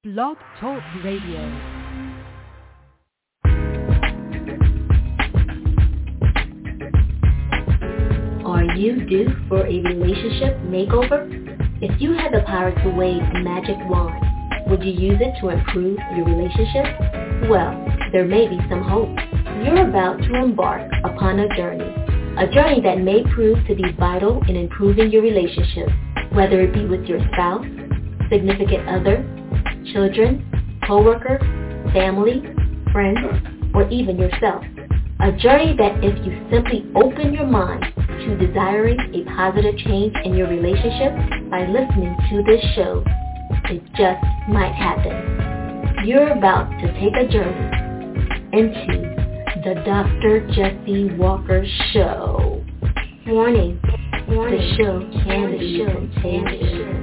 Blog Talk Radio. Are you due for a relationship makeover? If you had the power to wave a magic wand, would you use it to improve your relationship? Well, there may be some hope. You're about to embark upon a journey that may prove to be vital in improving your relationship, whether it be with your spouse, significant other, children, co-worker, family, friends, or even yourself. A journey that if you simply open your mind to desiring a positive change in your relationship by listening to this show, it just might happen. You're about to take a journey into the Dr. Jesse Walker Show. Warning, the show can be contagious.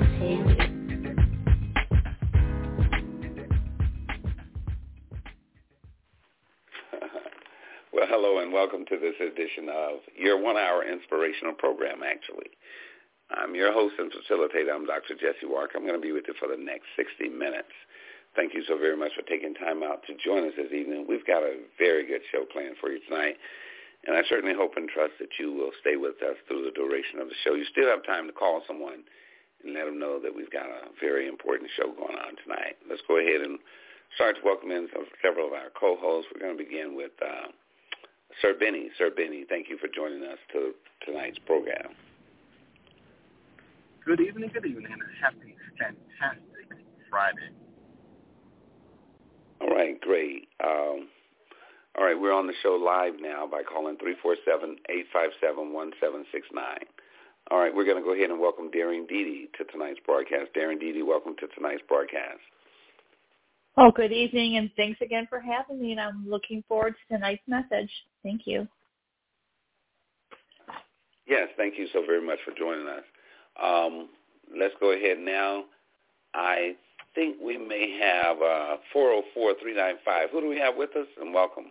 Well, hello and welcome to this edition of your 1-hour inspirational program, actually. I'm your host and facilitator. I'm Dr. Jesse Walker. I'm going to be with you for the next 60 minutes. Thank you so very much for taking time out to join us this evening. We've got a very good show planned for you tonight, and I certainly hope and trust that you will stay with us through the duration of the show. You still have time to call someone and let them know that we've got a very important show going on tonight. Let's go ahead and start to welcome in several of our co-hosts. We're going to begin with Sir Benny. Sir Benny, thank you for joining us to tonight's program. Good evening, and a happy, fantastic Friday. All right, great. All right, we're on the show live now by calling 347-857-1769. All right, we're going to go ahead and welcome Darren Dede to tonight's broadcast. Darren Dede, welcome to tonight's broadcast. Oh, good evening, and thanks again for having me, and I'm looking forward to tonight's message. Thank you. Yes, thank you so very much for joining us. Let's go ahead now. I think we may have 404-395. Who do we have with us? And welcome.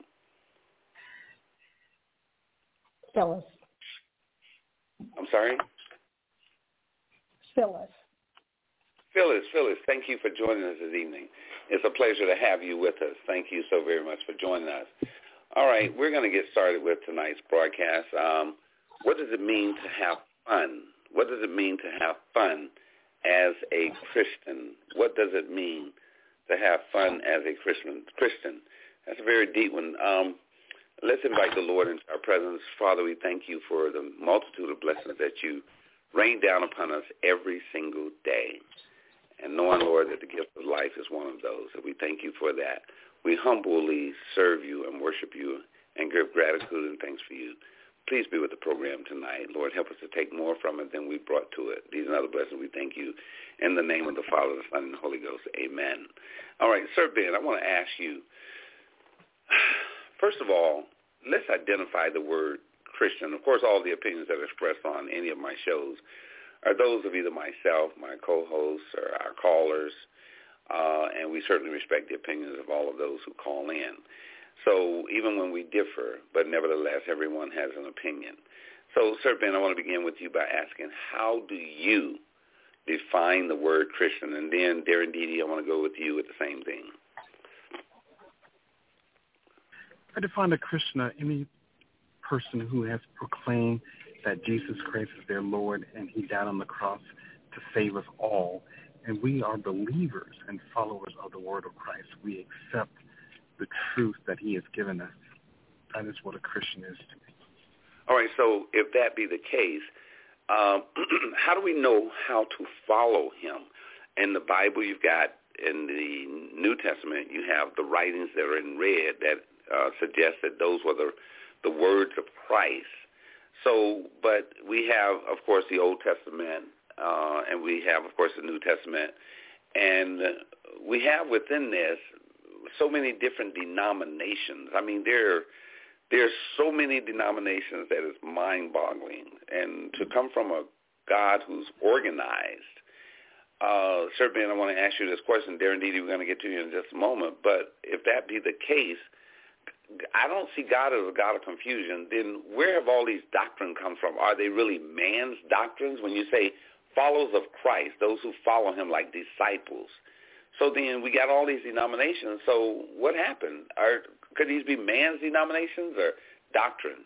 Phyllis. I'm sorry? Phyllis, thank you for joining us this evening. It's a pleasure to have you with us. Thank you so very much for joining us. All right, we're going to get started with tonight's broadcast. What does it mean to have fun? What does it mean to have fun as a Christian? What does it mean to have fun as a Christian? That's a very deep one. Let's invite the Lord into our presence. Father, we thank you for the multitude of blessings that you rain down upon us every single day. And knowing, Lord, that the gift of life is one of those. And we thank you for that. We humbly serve you and worship you and give gratitude and thanks for you. Please be with the program tonight. Lord, help us to take more from it than we brought to it. These and other blessings, we thank you. In the name of the Father, the Son, and the Holy Ghost, amen. All right, Sir Ben, I want to ask you, first of all, let's identify the word Christian. Of course, all the opinions that are expressed on any of my shows are those of either myself, my co-hosts, or our callers, and we certainly respect the opinions of all of those who call in. So even when we differ, but nevertheless, everyone has an opinion. So, Sir Ben, I want to begin with you by asking, how do you define the word Christian? And then, Darren Dede, I want to go with you with the same thing. I define a Christian as any person who has proclaimed that Jesus Christ is their Lord and he died on the cross to save us all. And we are believers and followers of the word of Christ. We accept the truth that he has given us. That is what a Christian is to me. All right, so if that be the case, how do we know how to follow him? In the Bible, you've got, in the New Testament, you have the writings that are in red that suggest that those were the words of Christ. So, but we have, of course, the Old Testament, and we have, of course, the New Testament, and we have within this so many different denominations. I mean, there's so many denominations that is mind-boggling, and to come from a God who's organized. Sir Ben, I want to ask you this question. Darren Dede, we're going to get to you in just a moment, but if that be the case, I don't see God as a God of confusion. Then where have all these doctrines come from? Are they really man's doctrines? When you say followers of Christ, those who follow him like disciples, So then we got all these denominations. So what happened? Could these be man's denominations or doctrine?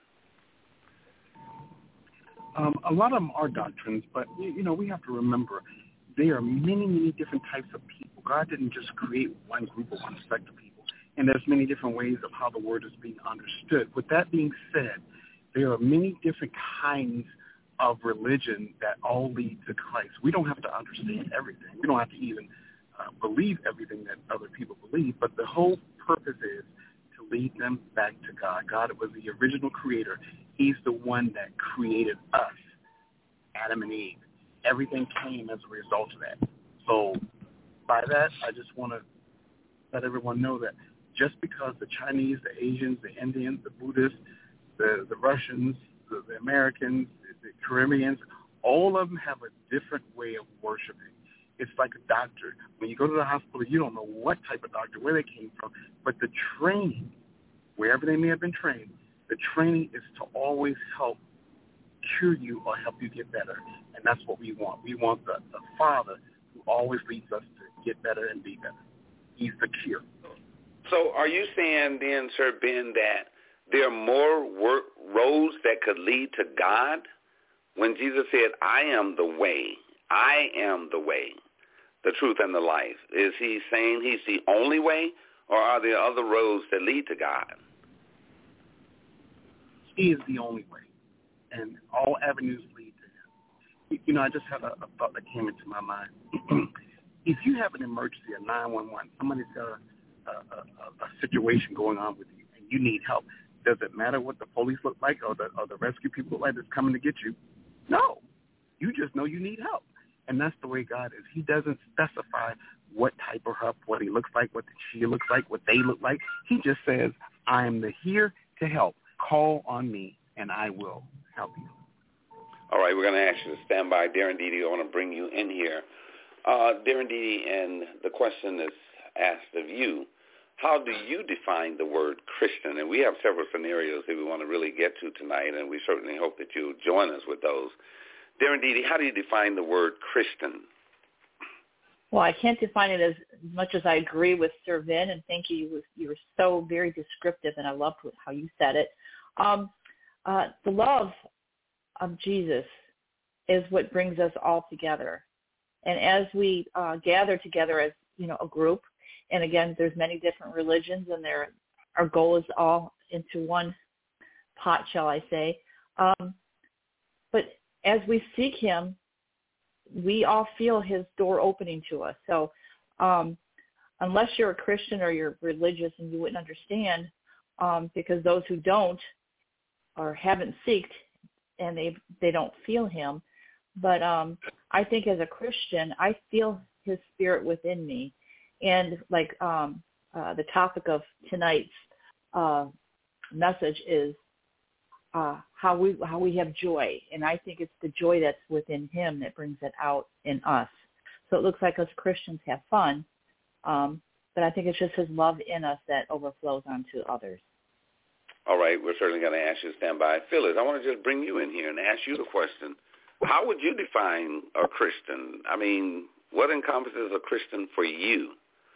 A lot of them are doctrines, but, we have to remember there are many, many different types of people. God didn't just create one group or one sect of people, and there's many different ways of how the word is being understood. With that being said, there are many different kinds of religion that all lead to Christ. We don't have to understand everything. We don't have to even believe everything that other people believe, but the whole purpose is to lead them back to God. God was the original creator. He's the one that created us, Adam and Eve. Everything came as a result of that. So by that, I just want to let everyone know that just because the Chinese, the Asians, the Indians, the Buddhists, the Russians, the Americans, the Caribbeans, all of them have a different way of worshiping. It's like a doctor. When you go to the hospital, you don't know what type of doctor, where they came from, but the training, wherever they may have been trained, the training is to always help cure you or help you get better, and that's what we want. We want the Father who always leads us to get better and be better. He's the cure. So are you saying then, Sir Ben, that there are more roads that could lead to God? When Jesus said, I am the way, the truth, and the life, is he saying he's the only way, or are there other roads that lead to God? He is the only way, and all avenues lead to him. I just had a thought that came into my mind. If you have an emergency at 911, somebody's got a situation going on with you, and you need help, does it matter what the police look like or the rescue people look like that's coming to get you? No. You just know you need help. And that's the way God is. He doesn't specify what type of help, what he looks like, what she looks like, what they look like. He just says, I am here to help. Call on me, and I will help you. All right, we're going to ask you to stand by. Darren Dede, I want to bring you in here. Darren Dede, and the question is asked of you. How do you define the word Christian? And we have several scenarios that we want to really get to tonight, and we certainly hope that you'll join us with those. Darren Dede, how do you define the word Christian? Well, I can't define it as much as I agree with Sir Vin, and thank you. You were so very descriptive, and I loved how you said it. The love of Jesus is what brings us all together. And as we gather together as, a group, and again, there's many different religions, and our goal is all into one pot, shall I say. But as we seek him, we all feel his door opening to us. So unless you're a Christian or you're religious, and you wouldn't understand, because those who don't or haven't sought, and they don't feel him. But I think as a Christian, I feel his spirit within me. And like the topic of tonight's message is how we have joy, and I think it's the joy that's within him that brings it out in us. So it looks like us Christians have fun, but I think it's just his love in us that overflows onto others. All right, we're certainly going to ask you to stand by. Phyllis, I want to just bring you in here and ask you the question. How would you define a Christian? I mean, what encompasses a Christian for you?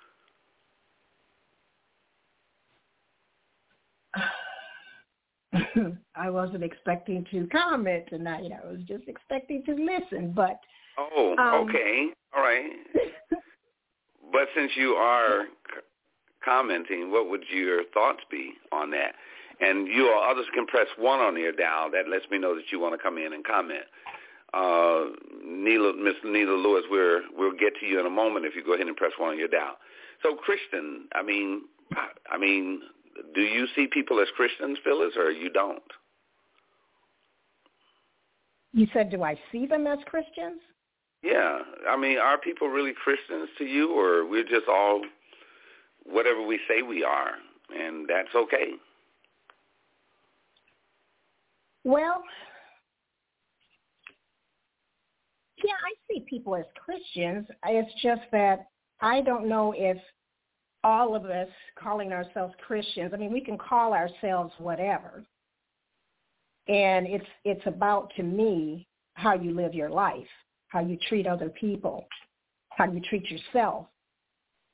I wasn't expecting to comment tonight. I was just expecting to listen, but... Oh, okay. All right. But since you are commenting, what would your thoughts be on that? And you or others can press 1 on your dial. That lets me know that you want to come in and comment. Miss Nila Lewis, we'll get to you in a moment if you go ahead and press 1 on your dial. So Christian, I mean, do you see people as Christians, Phyllis, or you don't? You said, do I see them as Christians? Yeah. I mean, are people really Christians to you, or we're just all whatever we say we are, and that's okay? Well, yeah, I see people as Christians. It's just that I don't know if all of us calling ourselves Christians, I mean, we can call ourselves whatever. And it's about, to me, how you live your life, how you treat other people, how you treat yourself.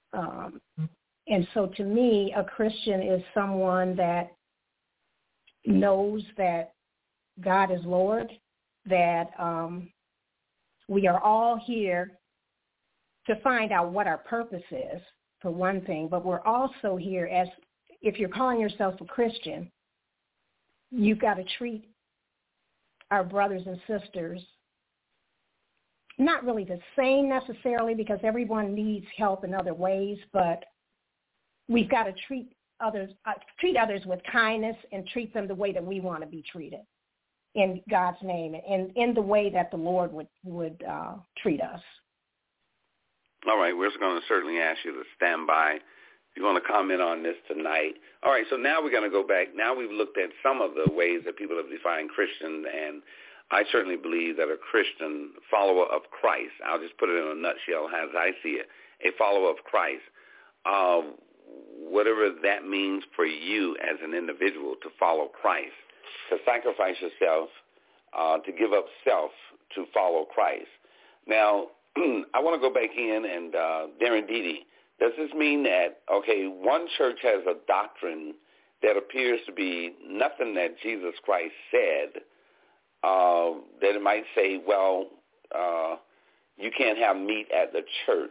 And so to me, a Christian is someone that knows that God is Lord, that we are all here to find out what our purpose is, for one thing, but we're also here as, if you're calling yourself a Christian, you've got to treat our brothers and sisters not really the same necessarily, because everyone needs help in other ways, but we've got to treat others with kindness and treat them the way that we want to be treated in God's name and in the way that the Lord would treat us. All right, we're going to certainly ask you to stand by if you want to comment on this tonight. All right, so now we're going to go back. Now we've looked at some of the ways that people have defined Christian, and I certainly believe that a Christian follower of Christ, I'll just put it in a nutshell as I see it, a follower of Christ, whatever that means for you as an individual to follow Christ, to sacrifice yourself, to give up self to follow Christ. Now, I want to go back in and, Darren Dede, does this mean that, okay, one church has a doctrine that appears to be nothing that Jesus Christ said, that it might say, well, you can't have meat at the church.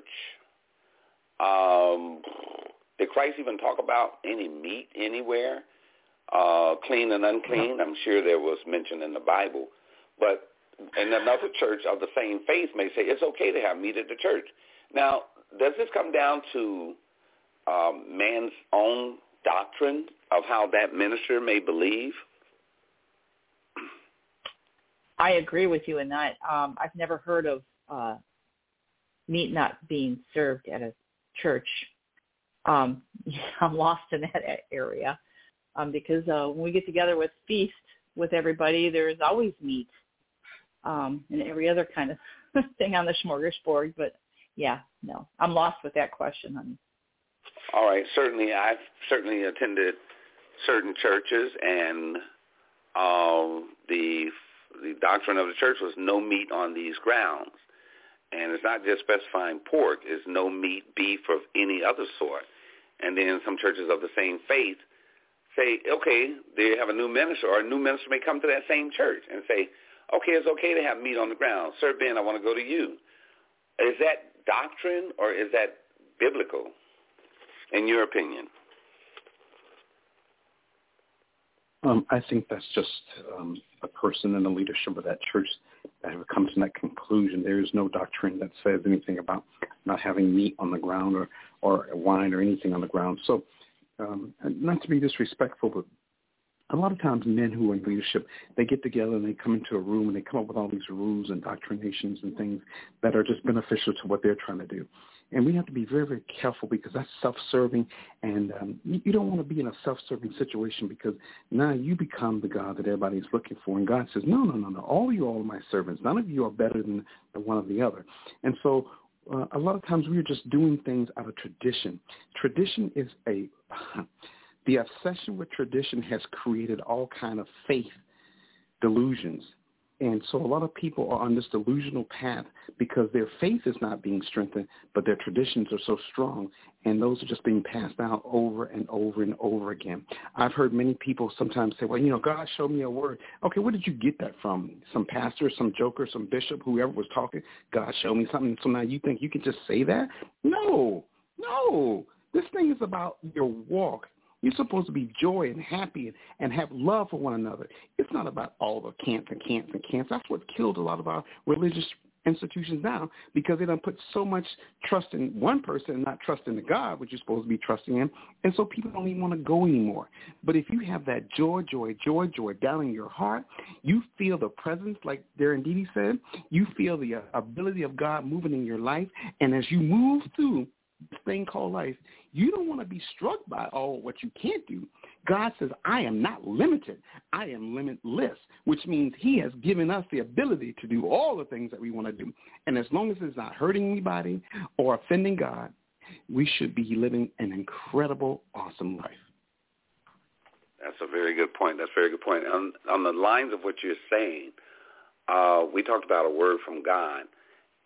Did Christ even talk about any meat anywhere, clean and unclean? I'm sure there was mention in the Bible. But and another church of the same faith may say it's okay to have meat at the church. Now, does this come down to man's own doctrine of how that minister may believe? I agree with you in that. I've never heard of meat not being served at a church. I'm lost in that area because when we get together with feast with everybody, there's always meat and every other kind of thing on the smorgasbord. But, yeah, no, I'm lost with that question, honey. All right. Certainly, I've certainly attended certain churches, and the doctrine of the church was no meat on these grounds. And it's not just specifying pork. It's no meat, beef, or any other sort. And then some churches of the same faith say, okay, they have a new minister, or a new minister may come to that same church and say, okay, it's okay to have meat on the ground. Sir Ben, I want to go to you. Is that doctrine or is that biblical, in your opinion? I think that's just a person in the leadership of that church that have come to that conclusion. There is no doctrine that says anything about not having meat on the ground or wine or anything on the ground. So not to be disrespectful, but a lot of times men who are in leadership, they get together and they come into a room and they come up with all these rules and doctrinations and things that are just beneficial to what they're trying to do. And we have to be very, very careful because that's self-serving, and you don't want to be in a self-serving situation because now you become the God that everybody's looking for. And God says, no, all of you are my servants. None of you are better than the one or the other. And so a lot of times we're just doing things out of tradition. Tradition is the obsession with tradition has created all kind of faith delusions. And so a lot of people are on this delusional path because their faith is not being strengthened, but their traditions are so strong, and those are just being passed down over and over and over again. I've heard many people sometimes say, well, God showed me a word. Okay, where did you get that from? Some pastor, some joker, some bishop, whoever was talking, God showed me something, so now you think you can just say that? No. This thing is about your walk. You're supposed to be joy and happy and have love for one another. It's not about all the can'ts. That's what killed a lot of our religious institutions now because they don't put so much trust in one person and not trust in the God, which you're supposed to be trusting in. And so people don't even want to go anymore. But if you have that joy down in your heart, you feel the presence, like Darren Dede said, you feel the ability of God moving in your life. And as you move through this thing called life, you don't want to be struck by all what you can't do. God says, I am not limited. I am limitless, which means he has given us the ability to do all the things that we want to do. And as long as it's not hurting anybody or offending God, we should be living an incredible, awesome life. That's a very good point. On the lines of what you're saying, we talked about a word from God.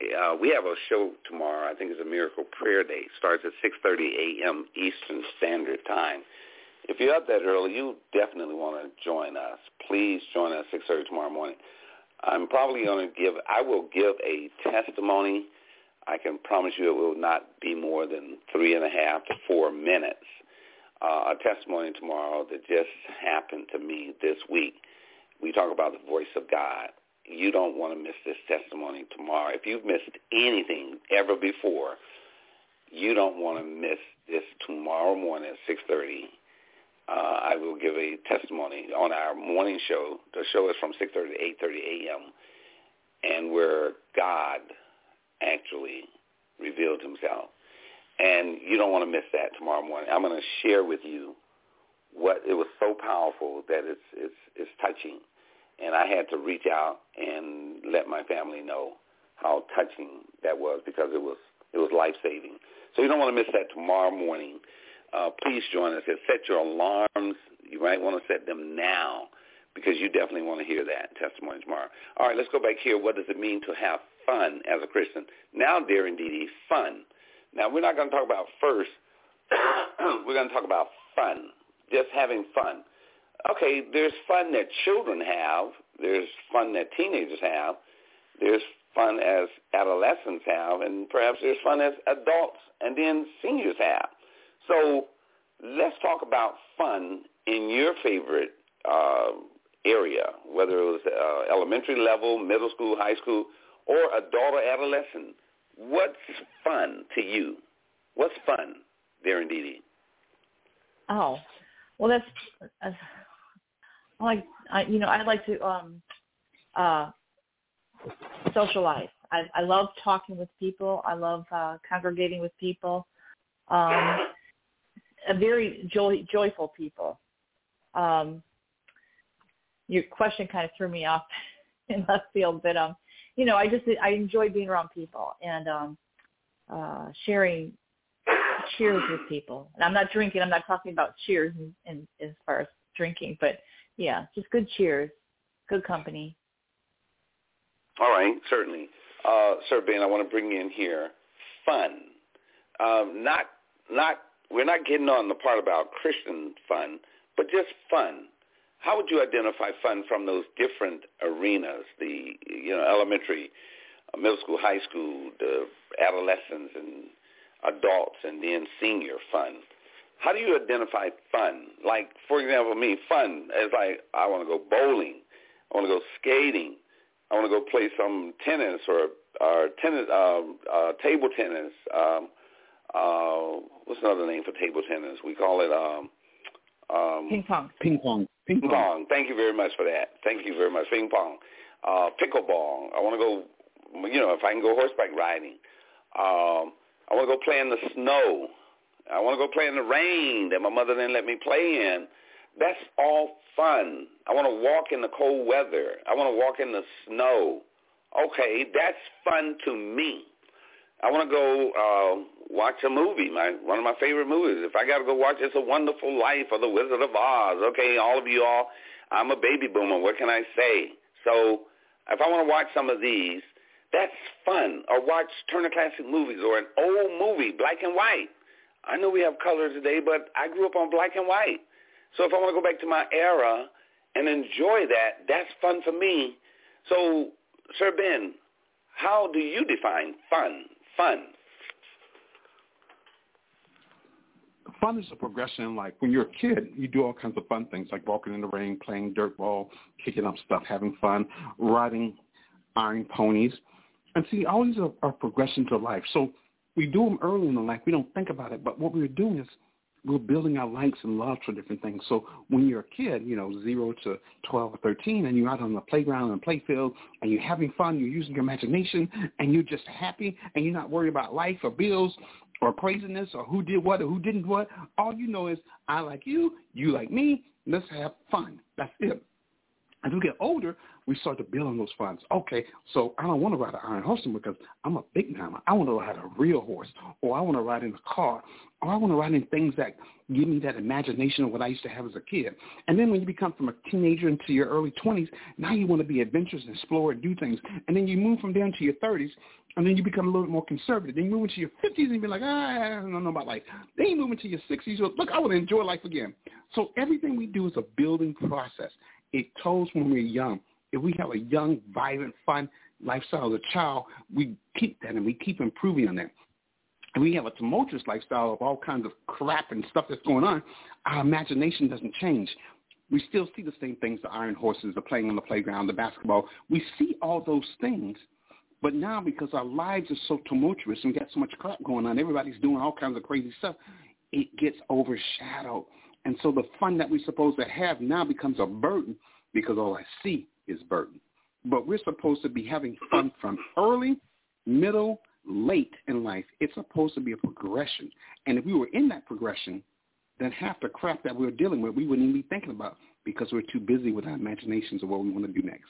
we have a show tomorrow. I think it's a Miracle Prayer Day. It starts at 6:30 a.m. Eastern Standard Time. If you're up that early, you definitely want to join us. Please join us at 6:30 tomorrow morning. I'm probably going to I will give a testimony. I can promise you it will not be more than 3.5 to 4 minutes. A testimony tomorrow that just happened to me this week. We talk about the voice of God. You don't want to miss this testimony tomorrow. If you've missed anything ever before, you don't want to miss this tomorrow morning at 6:30. I will give a testimony on our morning show. The show is from 6:30 to 8:30 a.m., and where God actually revealed himself. And you don't want to miss that tomorrow morning. I'm going to share with you what it was so powerful that it's touching. And I had to reach out and let my family know how touching that was because it was life-saving. So you don't want to miss that tomorrow morning. Please join us. Set your alarms. You might want to set them now because you definitely want to hear that testimony tomorrow. All right, let's go back here. What does it mean to have fun as a Christian? Now, Darren Dede, fun. Now, we're not going to talk about first. We're going to talk about fun, just having fun. Okay, there's fun that children have. There's fun that teenagers have. There's fun as adolescents have, and perhaps there's fun as adults and then seniors have. So let's talk about fun in your favorite area, whether it was elementary level, middle school, high school, or adult or adolescent. What's fun to you? What's fun, Darren Dede? Oh, well, that's I'd like to socialize. I love talking with people. I love congregating with people. A very joyful people. Your question kind of threw me off in left field, but I enjoy being around people and sharing cheers with people. And I'm not drinking. I'm not talking about cheers in as far as drinking, but yeah, just good cheers, good company. All right, certainly. Sir Ben, I want to bring you in here. Fun. We're not getting on the part about Christian fun, but just fun. How would you identify fun from those different arenas, the elementary, middle school, high school, the adolescents and adults, and then senior fun? How do you identify fun? Like, for example, me, fun is like I want to go bowling, I want to go skating, I want to go play some tennis or tennis, table tennis. What's another name for table tennis? We call it ping pong. Ping pong. Ping pong. Thank you very much for that. Thank you very much. Ping pong. Pickleball. I want to go, if I can go horseback riding. I want to go play in the snow. I want to go play in the rain that my mother didn't let me play in. That's all fun. I want to walk in the cold weather. I want to walk in the snow. Okay, that's fun to me. I want to go watch a movie, one of my favorite movies. If I got to go watch It's a Wonderful Life or The Wizard of Oz, okay, all of you all, I'm a baby boomer. What can I say? So if I want to watch some of these, that's fun. Or watch Turner Classic Movies or an old movie, black and white. I know we have color today, but I grew up on black and white. So if I want to go back to my era and enjoy that, that's fun for me. So, Sir Ben, how do you define fun? Fun. Fun is a progression in life. When you're a kid, you do all kinds of fun things like walking in the rain, playing dirt ball, kicking up stuff, having fun, riding iron ponies. And see, all these are progressions of life. So we do them early in the life. We don't think about it. But what we're doing is we're building our likes and loves for different things. So when you're a kid, 0 to 12 or 13, and you're out on the playground and play field, and you're having fun, you're using your imagination, and you're just happy, and you're not worried about life or bills or craziness or who did what or who didn't what. All you know is I like you, you like me, let's have fun. That's it. As we get older, we start to build on those funds. Okay, so I don't want to ride an iron horse because I'm a big mama. I want to ride a real horse, or I want to ride in a car, or I want to ride in things that give me that imagination of what I used to have as a kid. And then when you become from a teenager into your early 20s, now you want to be adventurous and explore and do things. And then you move from there into your 30s, and then you become a little bit more conservative. Then you move into your 50s and you be like, I don't know about life. Then you move into your 60s, you go, look, I want to enjoy life again. So everything we do is a building process. It told when we're young. If we have a young, vibrant, fun lifestyle as a child, we keep that and we keep improving on that. If we have a tumultuous lifestyle of all kinds of crap and stuff that's going on, our imagination doesn't change. We still see the same things, the iron horses, the playing on the playground, the basketball. We see all those things, but now because our lives are so tumultuous and we got so much crap going on, everybody's doing all kinds of crazy stuff, it gets overshadowed. And so the fun that we're supposed to have now becomes a burden because all I see is burden. But we're supposed to be having fun from early, middle, late in life. It's supposed to be a progression. And if we were in that progression, then half the crap that we're dealing with, we wouldn't even be thinking about because we're too busy with our imaginations of what we want to do next.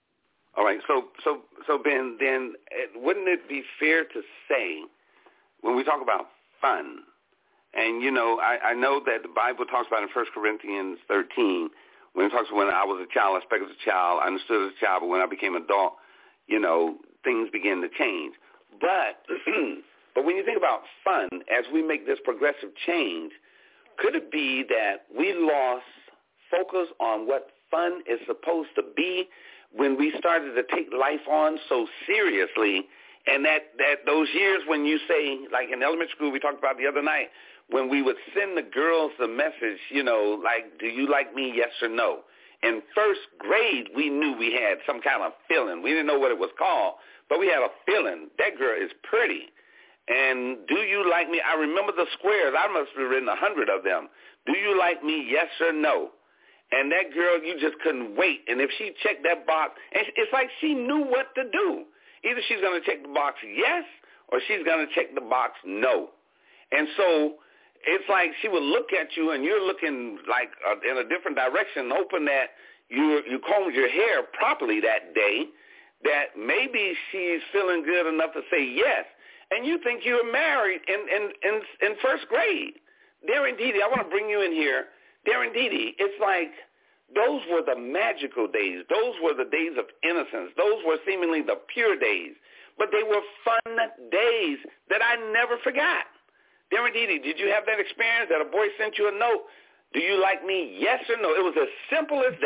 All right. So Ben, then wouldn't it be fair to say when we talk about fun, and, you know, I know that the Bible talks about in 1 Corinthians 13, when it talks about when I was a child, I spoke as a child, I understood as a child, but when I became an adult, you know, things began to change. But when you think about fun, as we make this progressive change, could it be that we lost focus on what fun is supposed to be when we started to take life on so seriously, and that those years when you say, like in elementary school we talked about the other night, when we would send the girls the message, you know, like, do you like me, yes or no? In first grade, we knew we had some kind of feeling. We didn't know what it was called, but we had a feeling. That girl is pretty. And do you like me? I remember the squares. I must have written 100 of them. Do you like me, yes or no? And that girl, you just couldn't wait. And if she checked that box, and it's like she knew what to do. Either she's going to check the box yes, or she's going to check the box no. And so it's like she would look at you, and you're looking like in a different direction, hoping that you combed your hair properly that day, that maybe she's feeling good enough to say yes. And you think you were married in first grade. Darren Dede, I want to bring you in here. Darren Dede, it's like those were the magical days. Those were the days of innocence. Those were seemingly the pure days. But they were fun days that I never forgot. Darren Dede, did you have that experience that a boy sent you a note? Do you like me, yes or no? It was as simple as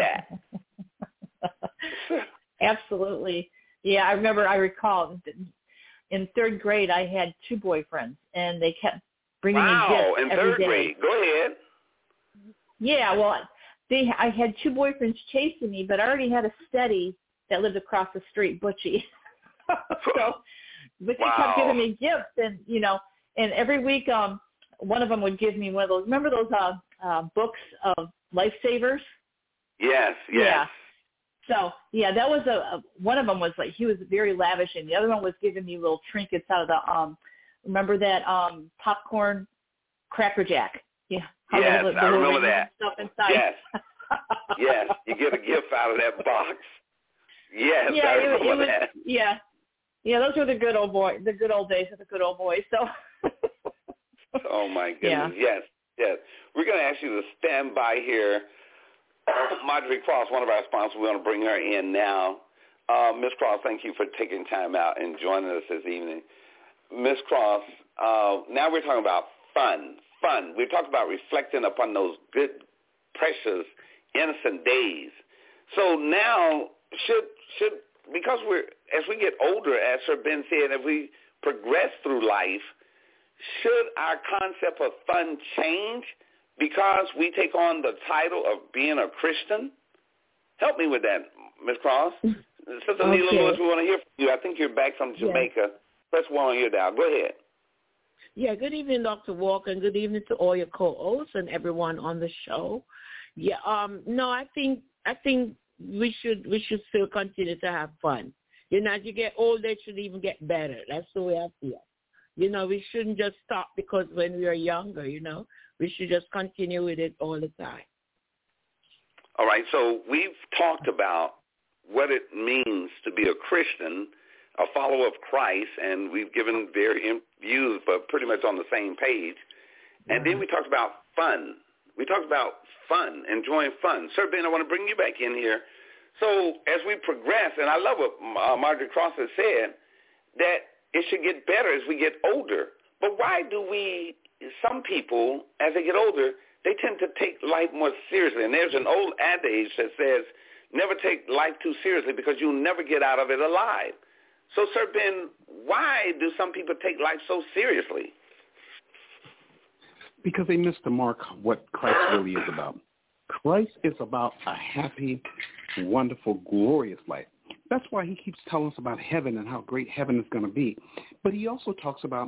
that. Absolutely. Yeah, I recall in third grade I had 2 boyfriends, and they kept bringing me gifts every day. Wow, in third grade. Go ahead. Yeah, well, I had 2 boyfriends chasing me, but I already had a steady that lived across the street, Butchie. But they kept giving me gifts, and, you know, and every week one of them would give me one of those, remember those books of Lifesavers? Yes. Yeah. So, yeah, that was one of them was like, he was very lavish, and the other one was giving me little trinkets out of the, remember that popcorn Cracker Jack? Yeah. Yes, I remember that. Stuff inside. Yes. Yes, you get a gift out of that box. Yes, yeah, I remember that. Yeah. Yeah, those were the good old days of the good old boys. So. Oh, my goodness. Yeah. Yes. We're going to ask you to stand by here. Marjorie Cross, one of our sponsors, we want to bring her in now. Ms. Cross, thank you for taking time out and joining us this evening. Ms. Cross, now we're talking about fun. We talked about reflecting upon those good, precious, innocent days. So now, should because as we get older, as Sir Ben said, if we progress through life, should our concept of fun change because we take on the title of being a Christian? Help me with that, Ms. Cross. Sister Neela Lewis, we want to hear from you. I think you're back from Jamaica. Let's want to hear that. Go ahead. Yeah, good evening, Dr. Walker, and good evening to all your co-hosts and everyone on the show. Yeah, no, I think we should still continue to have fun. You know, as you get older, it should even get better. That's the way I feel. You know, we shouldn't just stop because when we are younger, you know, we should just continue with it all the time. All right, so we've talked about what it means to be a Christian, a follower of Christ, and we've given varying views, but pretty much on the same page. And then we talked about fun. We talked about fun, enjoying fun. Sir Ben, I want to bring you back in here. So as we progress, and I love what Marjorie Cross has said, that it should get better as we get older. But why do some people, as they get older, they tend to take life more seriously? And there's an old adage that says, never take life too seriously because you'll never get out of it alive. So, Sir Ben, why do some people take life so seriously? Because they miss the mark what Christ really is about. Christ is about a happy, wonderful, glorious life. That's why he keeps telling us about heaven and how great heaven is going to be. But he also talks about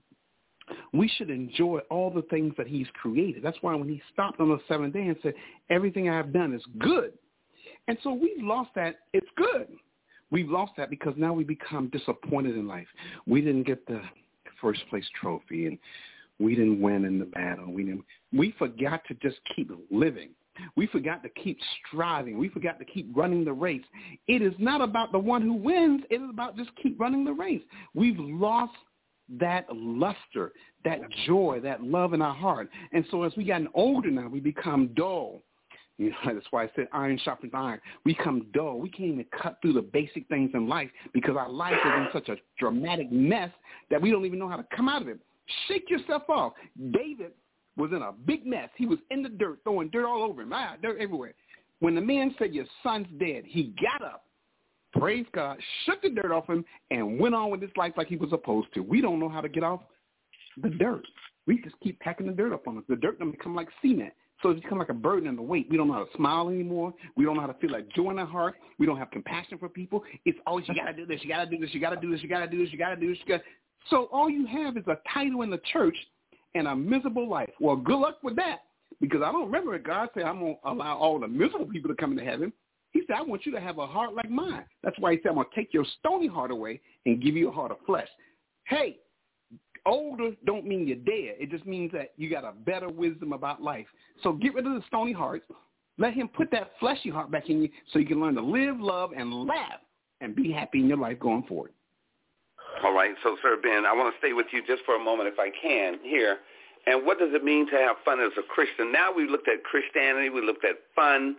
we should enjoy all the things that he's created. That's why when he stopped on the seventh day and said, everything I have done is good. And so we've lost that. It's good. We've lost that because now we become disappointed in life. We didn't get the first place trophy, and we didn't win in the battle. We forgot to just keep living. We forgot to keep striving. We forgot to keep running the race. It is not about the one who wins. It is about just keep running the race. We've lost that luster, that joy, that love in our heart. And so as we gotten older now, we become dull. You know, that's why I said iron sharpens iron. We become dull. We can't even cut through the basic things in life because our life is in such a dramatic mess that we don't even know how to come out of it. Shake yourself off. David was in a big mess. He was in the dirt, throwing dirt all over him, dirt everywhere. When the man said, your son's dead, he got up, praised God, shook the dirt off him, and went on with his life like he was supposed to. We don't know how to get off the dirt. We just keep packing the dirt up on us. The dirt doesn't become like cement. So it's become like a burden and a weight. We don't know how to smile anymore. We don't know how to feel like joy in our heart. We don't have compassion for people. It's always, you got to do this, you got to do this, you got to do this, you got to do this, you got to do this. So all you have is a title in the church and a miserable life. Well, good luck with that, because I don't remember it. God said, I'm going to allow all the miserable people to come into heaven. He said, I want you to have a heart like mine. That's why he said, I'm going to take your stony heart away and give you a heart of flesh. Hey, older don't mean you're dead. It just means that you got a better wisdom about life. So get rid of the stony hearts. Let him put that fleshy heart back in you so you can learn to live, love, and laugh and be happy in your life going forward. All right. So, Sir Ben, I want to stay with you just for a moment if I can here. And what does it mean to have fun as a Christian? Now we've looked at Christianity. We looked at fun,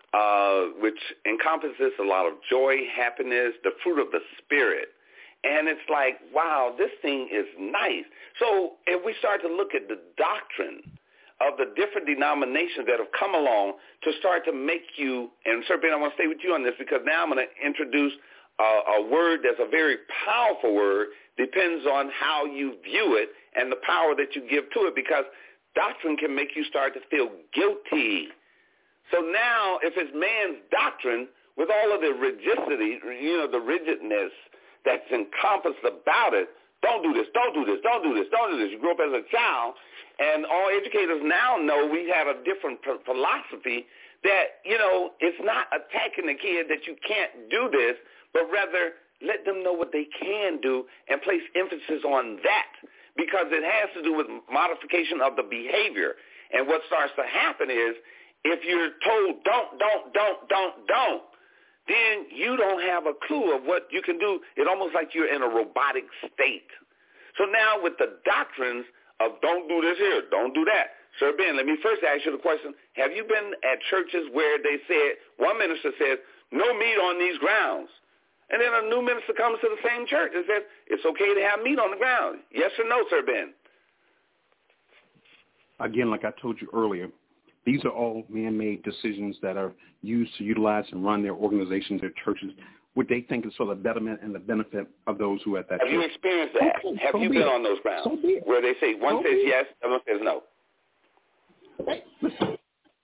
which encompasses a lot of joy, happiness, the fruit of the Spirit. And it's like, wow, this thing is nice. So if we start to look at the doctrine of the different denominations that have come along to start to make you, and Sir Ben, I want to stay with you on this because now I'm going to introduce a word that's a very powerful word, depends on how you view it and the power that you give to it, because doctrine can make you start to feel guilty. So now if it's man's doctrine with all of the rigidity, the rigidness that's encompassed about it, don't do this, don't do this, don't do this, don't do this. You grew up as a child, and all educators now know we have a different philosophy that, it's not attacking the kid that you can't do this, but rather let them know what they can do and place emphasis on that, because it has to do with modification of the behavior. And what starts to happen is if you're told don't, then you don't have a clue of what you can do. It's almost like you're in a robotic state. So now with the doctrines of don't do this here, don't do that. Sir Ben, let me first ask you the question. Have you been at churches where they said, one minister says, no meat on these grounds? And then a new minister comes to the same church and says, it's okay to have meat on the ground. Yes or no, Sir Ben? Again, like I told you earlier, these are all man-made decisions that are used to utilize and run their organizations, their churches, what they think is for the betterment and the benefit of those who are at that church. Have you experienced that? Okay, have you been on those grounds where they say one says yes, the other says no? Hey, listen.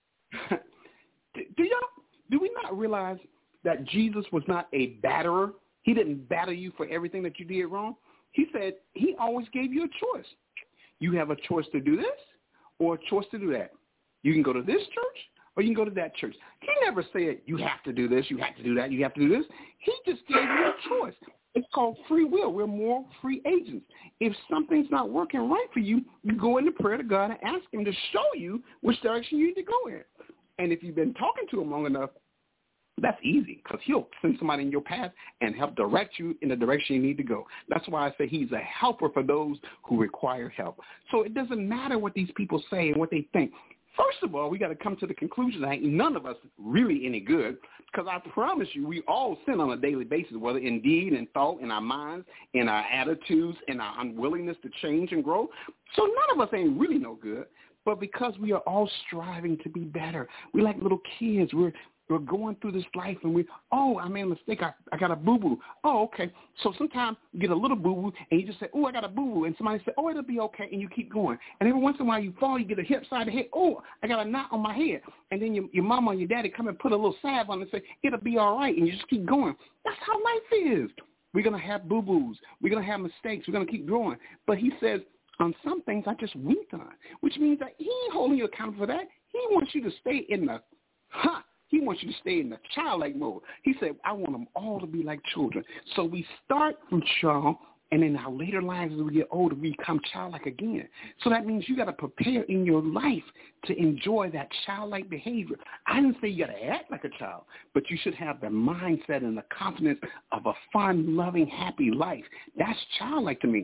Do we not realize that Jesus was not a batterer? He didn't batter you for everything that you did wrong. He said he always gave you a choice. You have a choice to do this or a choice to do that. You can go to this church or you can go to that church. He never said you have to do this, you have to do that, you have to do this. He just gave you a choice. It's called free will. We're moral free agents. If something's not working right for you, you go into prayer to God and ask him to show you which direction you need to go in. And if you've been talking to him long enough, that's easy because he'll send somebody in your path and help direct you in the direction you need to go. That's why I say he's a helper for those who require help. So it doesn't matter what these people say and what they think. First of all, we got to come to the conclusion that none of us really any good, because I promise you we all sin on a daily basis, whether in deed and thought, in our minds, in our attitudes, in our unwillingness to change and grow. So none of us ain't really no good, but because we are all striving to be better. We like little kids. We're going through this life and I made a mistake. I got a boo-boo. Oh, okay. So sometimes you get a little boo-boo and you just say, oh, I got a boo-boo. And somebody say, oh, it'll be okay. And you keep going. And every once in a while you fall, you get a hip side of the head. Oh, I got a knot on my head. And then your mama or your daddy come and put a little salve on it and say, it'll be all right. And you just keep going. That's how life is. We're going to have boo-boos. We're going to have mistakes. We're going to keep growing. But he says, on some things I just winked on, which means that he ain't holding you accountable for that. He wants you to stay in the He wants you to stay in the childlike mode. He said, I want them all to be like children. So we start from child, and in our later lives as we get older, we become childlike again. So that means you got to prepare in your life to enjoy that childlike behavior. I didn't say you got to act like a child, but you should have the mindset and the confidence of a fun, loving, happy life. That's childlike to me.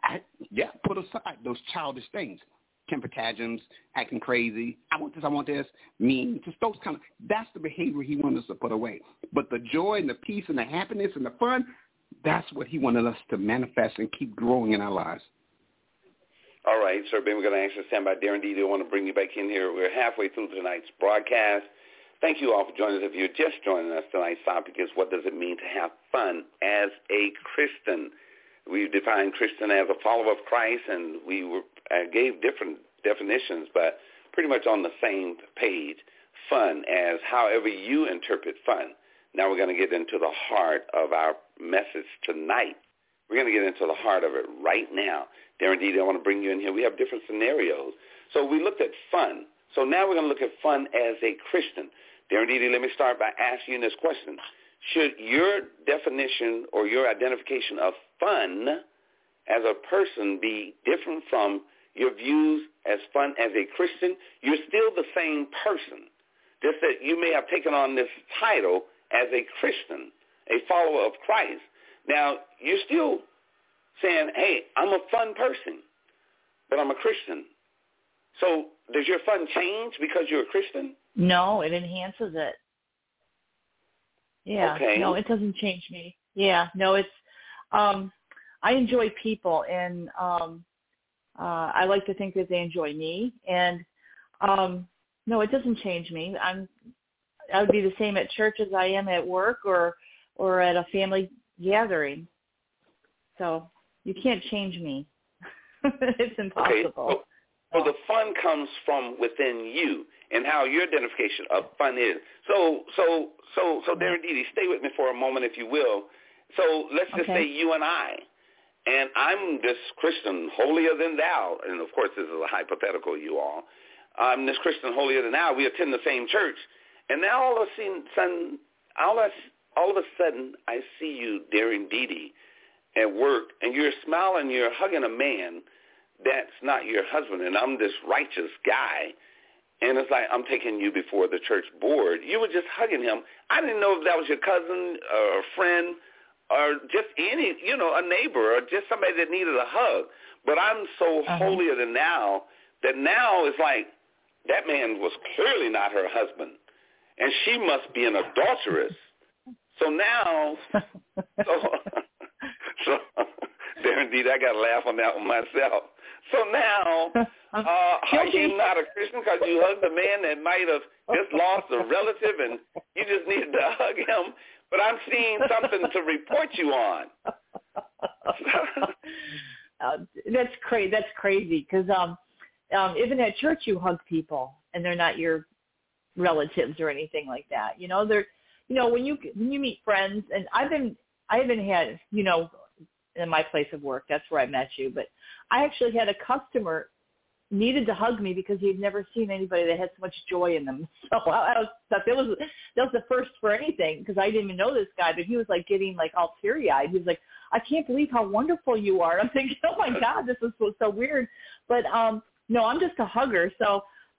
Put aside those childish things. Temper tantrums, acting crazy, I want this, mean, just those kind of, that's the behavior he wanted us to put away. But the joy and the peace and the happiness and the fun, that's what he wanted us to manifest and keep growing in our lives. All right, Sir Ben, we're going to ask you to stand by. Darren Dede, I want to bring you back in here. We're halfway through tonight's broadcast. Thank you all for joining us. If you're just joining us, tonight's topic is what does it mean to have fun as a Christian? We've defined Christian as a follower of Christ, and gave different definitions, but pretty much on the same page. Fun as however you interpret fun. Now we're going to get into the heart of our message tonight. We're going to get into the heart of it right now. Darren Dede, I want to bring you in here. We have different scenarios. So we looked at fun. So now we're going to look at fun as a Christian. Darren Dede, let me start by asking you this question. Should your definition or your identification of fun as a person be different from your views as fun as a Christian? You're still the same person, just that you may have taken on this title as a Christian, a follower of Christ. Now, you're still saying, hey, I'm a fun person, but I'm a Christian. So does your fun change because you're a Christian? No, it enhances it. Yeah. Okay. No, it doesn't change me. Yeah. No, it's I enjoy people, and I like to think that they enjoy me. And no, it doesn't change me. I would be the same at church as I am at work or at a family gathering. So you can't change me. It's impossible. Okay. So the fun comes from within you and how your identification of fun is. So Darren Dede, stay with me for a moment, if you will. So let's just say you and I'm this Christian holier than thou, and of course this is a hypothetical, you all. I'm this Christian holier than thou. We attend the same church, and now all of a sudden I see you, Darren Dede, at work, and you're smiling, you're hugging a man that's not your husband, and I'm this righteous guy, and it's like I'm taking you before the church board. You were just hugging him. I didn't know if that was your cousin or a friend or just any, a neighbor or just somebody that needed a hug. But I'm so holier than thou that now it's like that man was clearly not her husband, and she must be an adulteress. So now, so Darren Dede, I got to laugh on that one myself. So now, are you not a Christian because you hugged a man that might have just lost a relative and you just needed to hug him? But I'm seeing something to report you on. That's crazy because even at church you hug people and they're not your relatives or anything like that. When you meet friends, and I haven't had in my place of work, that's where I met you, but I actually had a customer needed to hug me because he had never seen anybody that had so much joy in them. So I thought that was the first for anything, because I didn't even know this guy, but he was like getting like all teary-eyed. He was like, I can't believe how wonderful you are. I'm thinking, oh my God, this is so weird. But no, I'm just a hugger. So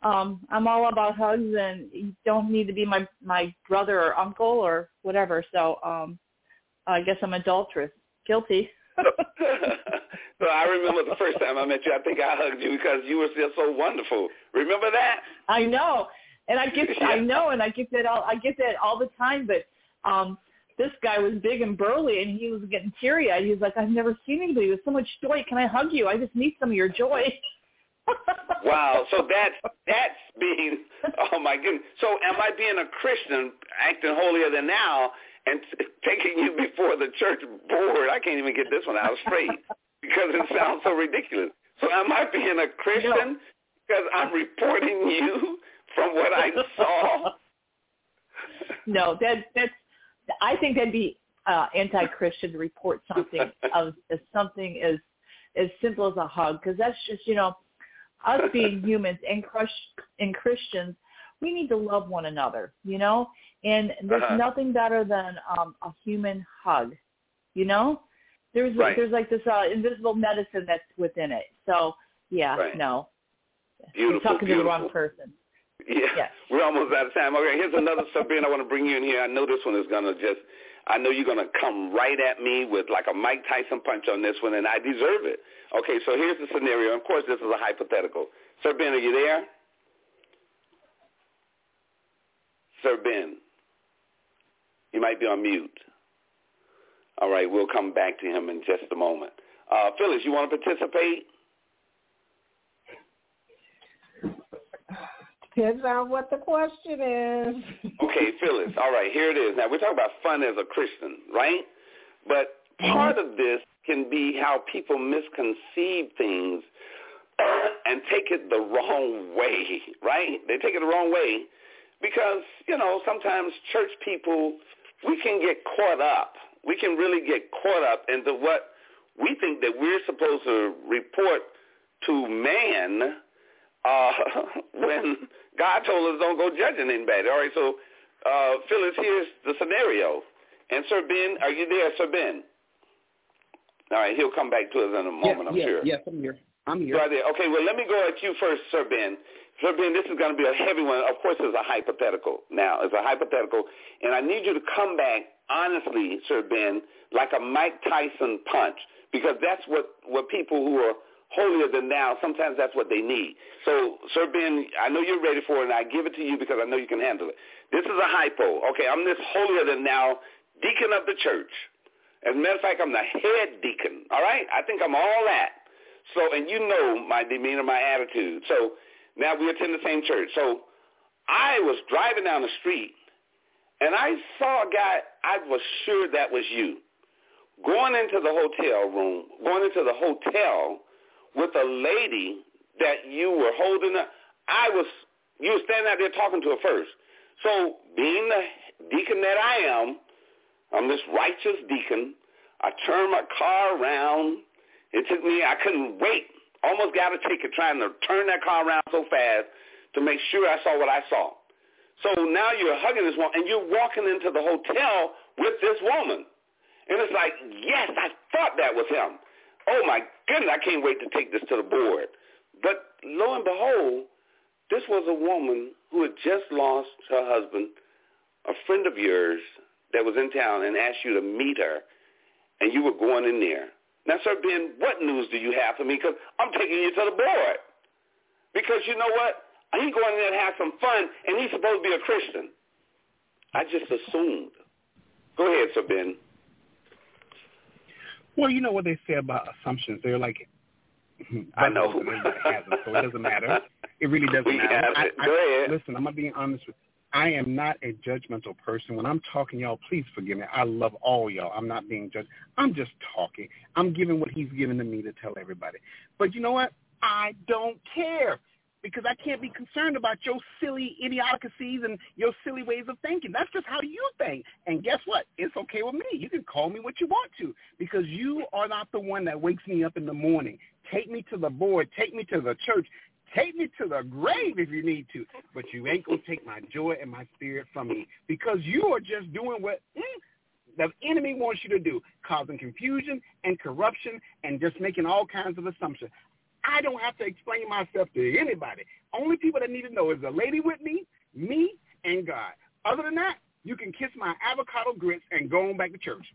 I'm all about hugs, and you don't need to be my brother or uncle or whatever. So I guess I'm adulterous. Guilty. So I remember the first time I met you, I think I hugged you because you were just so wonderful. Remember that? I know. And I get that all the time, but this guy was big and burly, and he was getting teary-eyed. He was like, I've never seen anybody with so much joy. Can I hug you? I just need some of your joy. Wow. So that's being, oh, my goodness. So am I being a Christian, acting holier than thou, and taking you before the church board? I can't even get this one out straight because it sounds so ridiculous. So am I being a Christian because I'm reporting you from what I saw? No, that's. I think that'd be anti-Christian to report something as something as simple as a hug, because that's just, us being humans and Christians, we need to love one another, and there's nothing better than a human hug, There's like this invisible medicine that's within it. So no, beautiful, you're talking to the wrong person. Yeah, yes. We're almost out of time. Okay, here's another subject I want to bring you in here. I know this one is going to I know you're going to come right at me with like a Mike Tyson punch on this one, and I deserve it. Okay, so here's the scenario. Of course, this is a hypothetical. Sir Ben, are you there? Sir Ben, you might be on mute. All right, we'll come back to him in just a moment. Phyllis, you want to participate? Depends on what the question is. Okay, Phyllis. All right, here it is. Now, we're talking about fun as a Christian, right? But part of this can be how people misconceive things and take it the wrong way, right? They take it the wrong way because, sometimes church people, we can get caught up. We can really get caught up into what we think that we're supposed to report to man when God told us don't go judging anybody. All right, so Phyllis, here's the scenario. And Sir Ben, are you there, Sir Ben? All right, he'll come back to us in a moment, I'm sure. Yes, I'm here. Right there. Okay, well, let me go at you first, Sir Ben. Sir Ben, this is going to be a heavy one. Of course, it's a hypothetical. Now, it's a hypothetical, and I need you to come back honestly, Sir Ben, like a Mike Tyson punch, because that's what people who are holier than thou, sometimes that's what they need. So, Sir Ben, I know you're ready for it, and I give it to you because I know you can handle it. This is a hypo. Okay, I'm this holier than thou deacon of the church. As a matter of fact, I'm the head deacon, all right? I think I'm all that. So, and you know my demeanor, my attitude. So now we attend the same church. So I was driving down the street, and I saw a guy, I was sure that was you, going into the hotel room, going into the hotel with a lady that you were holding up. You were standing out there talking to her first. So being the deacon that I am, I'm this righteous deacon. I turned my car around. It took me, I couldn't wait. Almost got a ticket trying to turn that car around so fast to make sure I saw what I saw. So now you're hugging this woman, and you're walking into the hotel with this woman. And it's like, yes, I thought that was him. Oh, my goodness, I can't wait to take this to the board. But lo and behold, this was a woman who had just lost her husband, a friend of yours that was in town, and asked you to meet her, and you were going in there. Now, Sir Ben, what news do you have for me? Because I'm taking you to the board. Because you know what? He's going in there to have some fun, and he's supposed to be a Christian. I just assumed. Go ahead, Sir Ben. Well, you know what they say about assumptions. They're like, I know. So it doesn't matter. It really doesn't matter. Go ahead. Listen, I'm going to be honest with you. I am not a judgmental person. When I'm talking, y'all, please forgive me. I love all y'all. I'm not being judged. I'm just talking. I'm giving what he's given to me to tell everybody. But you know what? I don't care because I can't be concerned about your silly idiocies and your silly ways of thinking. That's just how you think. And guess what? It's okay with me. You can call me what you want to because you are not the one that wakes me up in the morning. Take me to the board. Take me to the church. Take me to the grave if you need to, but you ain't going to take my joy and my spirit from me because you are just doing what the enemy wants you to do, causing confusion and corruption and just making all kinds of assumptions. I don't have to explain myself to anybody. Only people that need to know is the lady with me, and God. Other than that, you can kiss my avocado grits and go on back to church.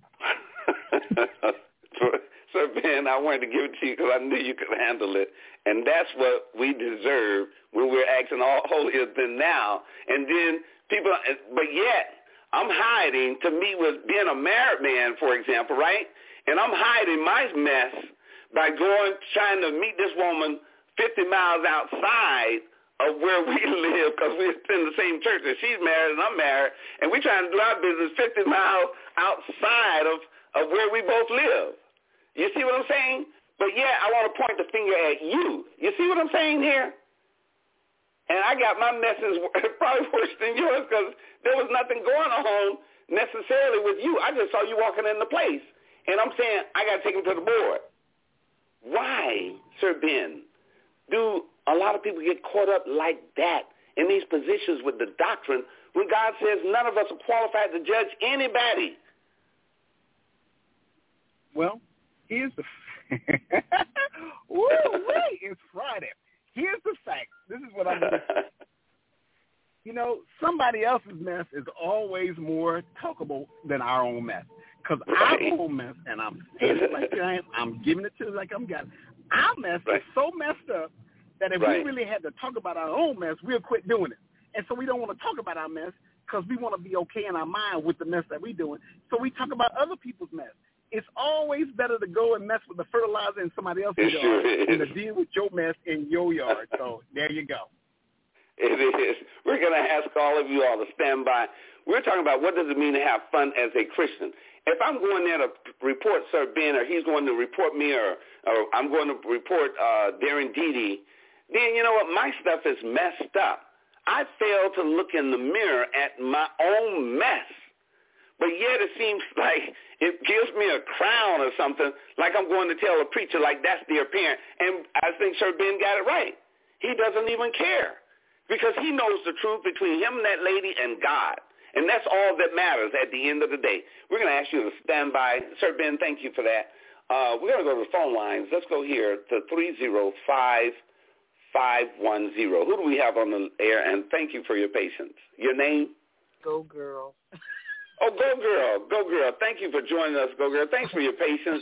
So, Ben, I wanted to give it to you because I knew you could handle it. And that's what we deserve when we're acting all holier than now. And then people, but yet, I'm hiding to meet with being a married man, for example, right? And I'm hiding my mess by trying to meet this woman 50 miles outside of where we live because we're in the same church and she's married and I'm married, and we're trying to do our business 50 miles outside of where we both live. You see what I'm saying? But yeah, I want to point the finger at you. You see what I'm saying here? And I got my messes probably worse than yours because there was nothing going on necessarily with you. I just saw you walking in the place. And I'm saying, I got to take him to the board. Why, Sir Ben, do a lot of people get caught up like that in these positions with the doctrine when God says none of us are qualified to judge anybody? Well, here's the it's Friday. Here's the fact. This is what I'm going to say. You know, somebody else's mess is always more talkable than our own mess. Because our own mess, and I'm saying it like I am, I'm giving it to you like I'm got it. Our mess is so messed up that if we really had to talk about our own mess, we'll quit doing it. And so we don't want to talk about our mess because we want to be okay in our mind with the mess that we're doing. So we talk about other people's mess. It's always better to go and mess with the fertilizer in somebody else's yard than to deal with your mess in your yard. So there you go. It is. We're going to ask all of you all to stand by. We're talking about what does it mean to have fun as a Christian. If I'm going there to report Sir Ben, or he's going to report me, or I'm going to report Darren Dede, then you know what? My stuff is messed up. I fail to look in the mirror at my own mess. But yet it seems like it gives me a crown or something, like I'm going to tell a preacher like that's their parent. And I think Sir Ben got it right. He doesn't even care because he knows the truth between him and that lady and God. And that's all that matters at the end of the day. We're going to ask you to stand by. Sir Ben, thank you for that. We're going to go to the phone lines. Let's go here to 305-510. Who do we have on the air? And thank you for your patience. Your name? Go Girl. Oh, Go Girl. Go Girl. Thank you for joining us, Go Girl. Thanks for your patience.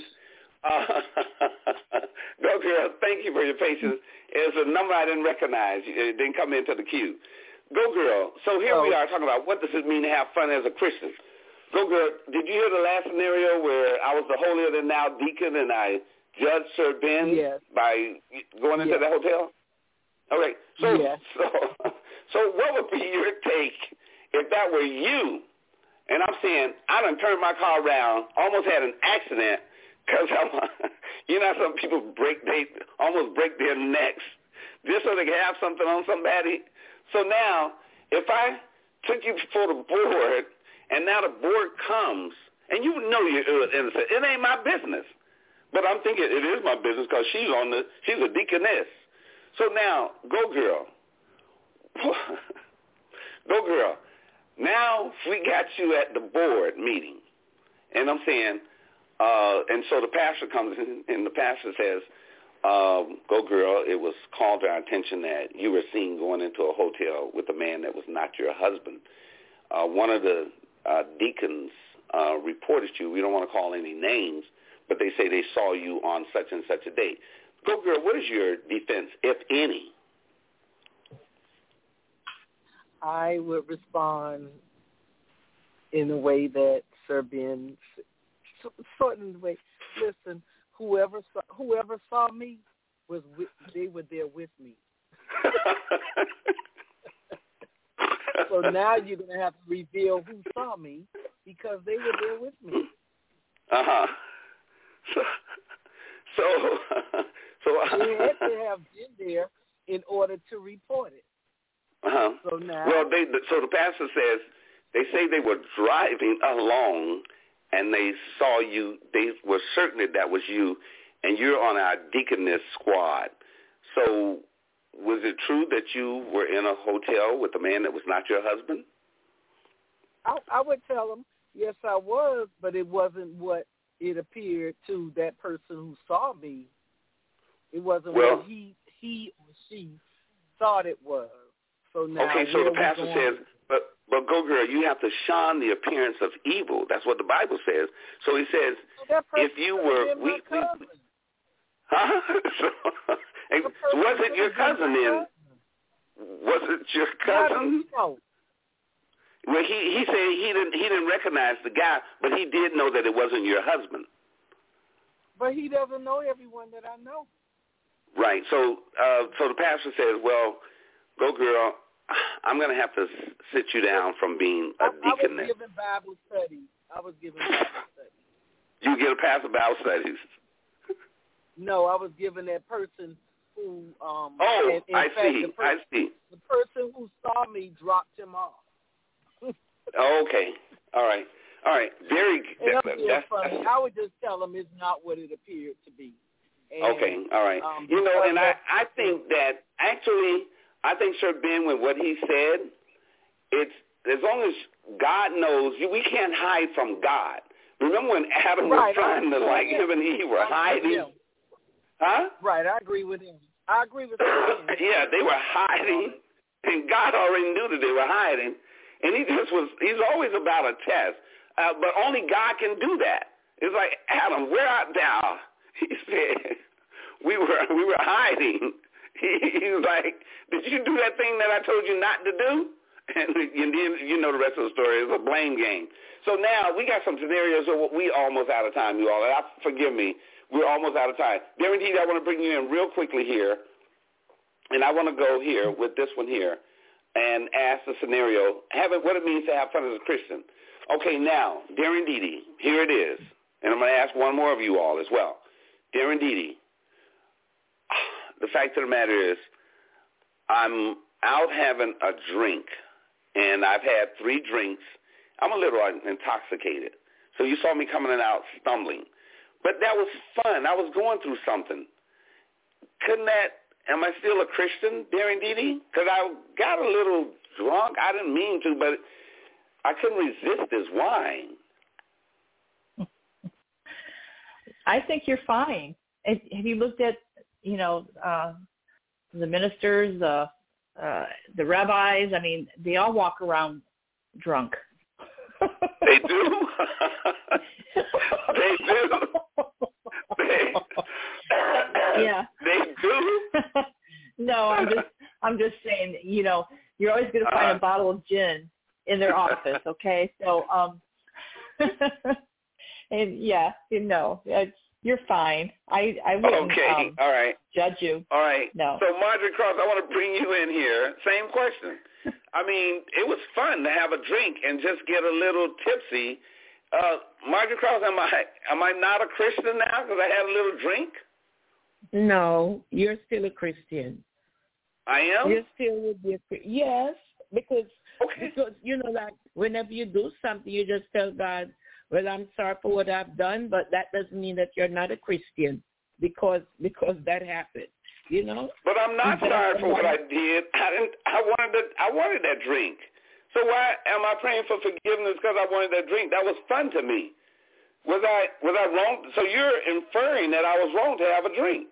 Go Girl, thank you for your patience. It's a number I didn't recognize. It didn't come into the queue. Go Girl. So here we are talking about what does it mean to have fun as a Christian. Go Girl, did you hear the last scenario where I was the holier-than-thou deacon and I judged Sir Ben by going into the hotel? Okay. So what would be your take if that were you? And I'm saying, I done turned my car around, almost had an accident, because you know some people almost break their necks just so they can have something on somebody. So now, if I took you before the board, and now the board comes, and you know you're innocent, it ain't my business. But I'm thinking it is my business because she's a deaconess. So now, Go Girl. Go Girl. Now we got you at the board meeting, and I'm saying, and so the pastor comes in, and the pastor says, Go Girl, it was called to our attention that you were seen going into a hotel with a man that was not your husband. One of the deacons reported you. We don't want to call any names, but they say they saw you on such and such a date. Go Girl, what is your defense, if any? I would respond in a way that Sir Ben, sort of the way. Listen, whoever saw me they were there with me. So now you're going to have to reveal who saw me because they were there with me. So they had to have been there in order to report it. So now, so the pastor says they say they were driving along and they saw you. They were certain that was you, and you're on our deaconess squad. So was it true that you were in a hotel with a man that was not your husband? I would tell them, yes, I was, but it wasn't what it appeared to that person who saw me. It wasn't what he or she thought it was. So now, okay, so the pastor says, but go girl, you have to shun the appearance of evil. That's what the Bible says. So he says, if you were, huh? So, was it your cousin then? Was it your cousin? No. Well, he said he didn't recognize the guy, but he did know that it wasn't your husband. But he doesn't know everyone that I know. Right. So the pastor says, well, go girl, I'm going to have to sit you down from being a deaconess. I was giving Bible studies. You get a pass of Bible studies? No, I was giving that person who. I see. The person who saw me dropped him off. Okay. All right. Very good. That's funny. I would just tell him it's not what it appeared to be. And, okay. All right. And I think that actually, I think Sir Ben, with what he said, it's as long as God knows, we can't hide from God. Remember when Adam was trying to, like, him and Eve were hiding? Huh? Right. I agree with him. Yeah, they were hiding, and God already knew that they were hiding. And he's always about a test. But only God can do that. It's like, Adam, where art thou? He said, we were hiding. He was like, did you do that thing that I told you not to do? And then you know the rest of the story. It's a blame game. So now we got some scenarios where we almost out of time, you all. Forgive me. We're almost out of time. Darren T, I want to bring you in real quickly here. And I want to go here with this one here and ask the scenario, what it means to have fun as a Christian. Okay, now, Darren Dede, here it is. And I'm going to ask one more of you all as well. Darren Dede, the fact of the matter is I'm out having a drink, and I've had 3 drinks. I'm a little intoxicated. So you saw me coming out stumbling. But that was fun. I was going through something. Am I still a Christian, Darren Dede? Because I got a little drunk. I didn't mean to, but I couldn't resist this wine. I think you're fine. Have you looked at, the ministers, the rabbis? I mean, they all walk around drunk. They do? They do? Yeah. They do? No, I'm just saying, you're always going to find a bottle of gin in their office, okay? So, and yeah, you're fine. I wouldn't all right. judge you. All right. No. So, Marjorie Cross, I want to bring you in here. Same question. I mean, it was fun to have a drink and just get a little tipsy. Marjorie Cross, am I not a Christian now because I had a little drink? No, you're still a Christian. I am? You still would be a Christian. Yes, because like whenever you do something, you just tell God, well, I'm sorry for what I've done, but that doesn't mean that you're not a Christian because that happened, But I'm not sorry for what I did. I wanted that drink. So why am I praying for forgiveness because I wanted that drink? That was fun to me. Was I wrong? So you're inferring that I was wrong to have a drink.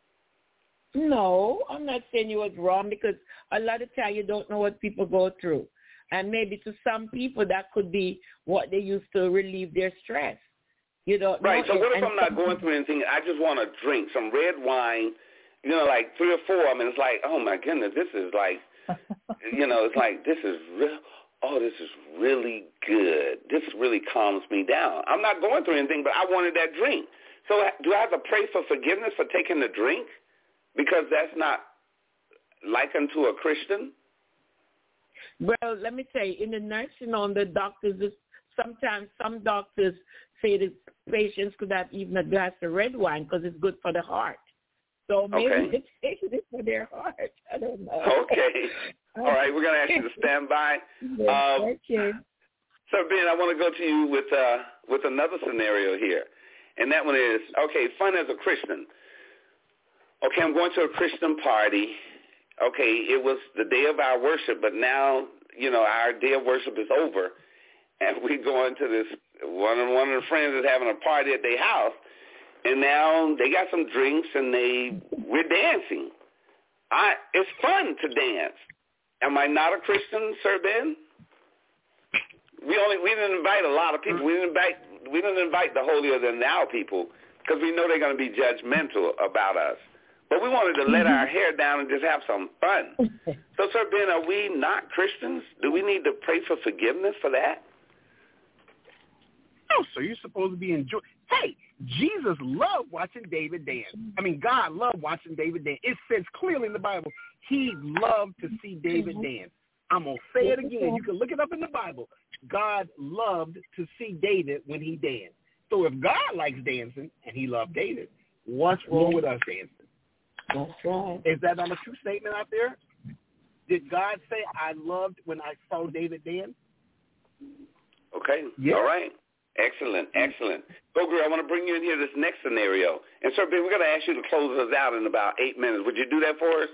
No, I'm not saying you was wrong because a lot of times you don't know what people go through. And maybe to some people that could be what they use to relieve their stress. You don't know. Right, so what if I'm not going through anything? I just want a drink, some red wine, like 3 or 4. I mean, it's like, oh, my goodness, this is like, it's like this is real. Oh, this is really good. This really calms me down. I'm not going through anything, but I wanted that drink. So do I have to pray for forgiveness for taking the drink? Because that's not like unto a Christian? Well, let me tell you, in the nursing home, the doctors, sometimes some doctors say the patients could have even a glass of red wine because it's good for the heart. So maybe they're taking it for their heart. I don't know. Okay. All right, we're going to ask you to stand by. Okay. So, Ben, I want to go to you with another scenario here. And that one is, fun as a Christian. Okay, I'm going to a Christian party. Okay, it was the day of our worship, but now, our day of worship is over. And we're going to this, one of the friends is having a party at their house. and now they got some drinks and we're dancing. It's fun to dance. Am I not a Christian, Sir Ben? We didn't invite a lot of people. We didn't invite the holier than thou people because we know they're going to be judgmental about us. But we wanted to let our hair down and just have some fun. So, Sir Ben, are we not Christians? Do we need to pray for forgiveness for that? No, so you're supposed to be enjoying. Hey, Jesus loved watching David dance. I mean, God loved watching David dance. It says clearly in the Bible, he loved to see David dance. I'm going to say it again. You can look it up in the Bible. God loved to see David when he danced. So if God likes dancing and he loved David, what's wrong with us dancing? That's right. Is that not a true statement out there? Did God say, I loved when I saw David dance? Okay. Yeah. All right. Excellent. Goger, I want to bring you in here this next scenario. And, Sir Ben, we're going to ask you to close us out in about 8 minutes. Would you do that for us?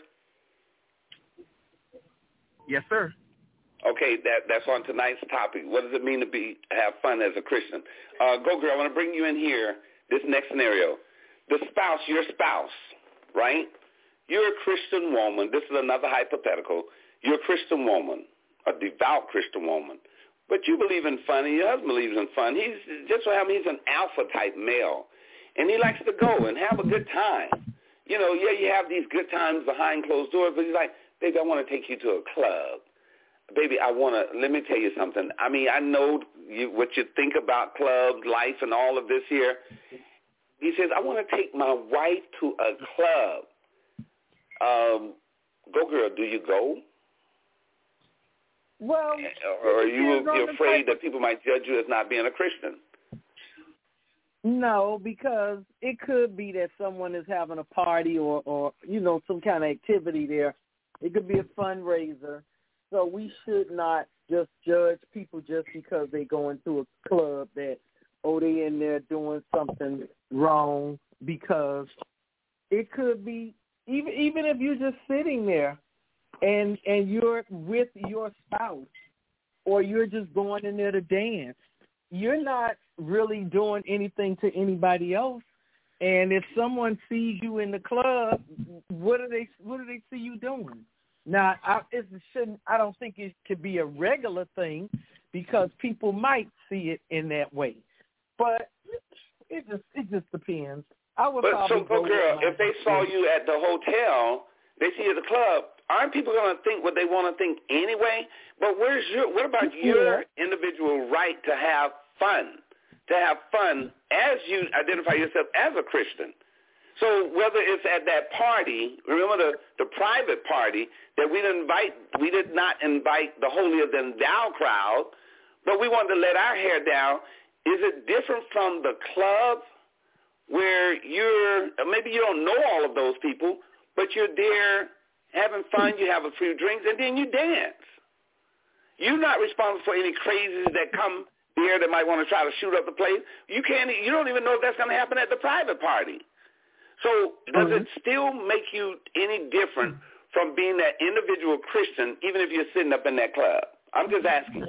Yes, sir. Okay, that's on tonight's topic. What does it mean to have fun as a Christian? Goger, I want to bring you in here this next scenario. The spouse, your spouse, right? You're a Christian woman. This is another hypothetical. You're a Christian woman, a devout Christian woman. But you believe in fun, and your husband believes in fun. He's an alpha-type male, and he likes to go and have a good time. You know, yeah, you have these good times behind closed doors, but he's like, baby, I want to take you to a club. Baby, let me tell you something. I mean, I know what you think about clubs, life, and all of this here. He says, I want to take my wife to a club. Go, girl, do you go? Well, or are you're afraid that people might judge you as not being a Christian? No, because it could be that someone is having a party or some kind of activity there. It could be a fundraiser. So we should not just judge people just because they go into a club that, they in there doing something wrong, because it could be, even if you're just sitting there and you're with your spouse or you're just going in there to dance, you're not really doing anything to anybody else. And if someone sees you in the club, what do they see you doing? Now, I don't think it could be a regular thing because people might see it in that way. But it just depends. So, girl, if they saw you at the hotel, they see you at the club, aren't people going to think what they want to think anyway? But what about your individual right to have fun? To have fun as you identify yourself as a Christian. So whether it's at that party, remember the private party that we did not invite the holier than thou crowd, but we wanted to let our hair down. Is it different from the club where maybe you don't know all of those people, but you're there having fun, you have a few drinks, and then you dance? You're not responsible for any crazies that come there that might want to try to shoot up the place. You don't even know if that's going to happen at the private party. So does it still make you any different from being that individual Christian, even if you're sitting up in that club? I'm just asking.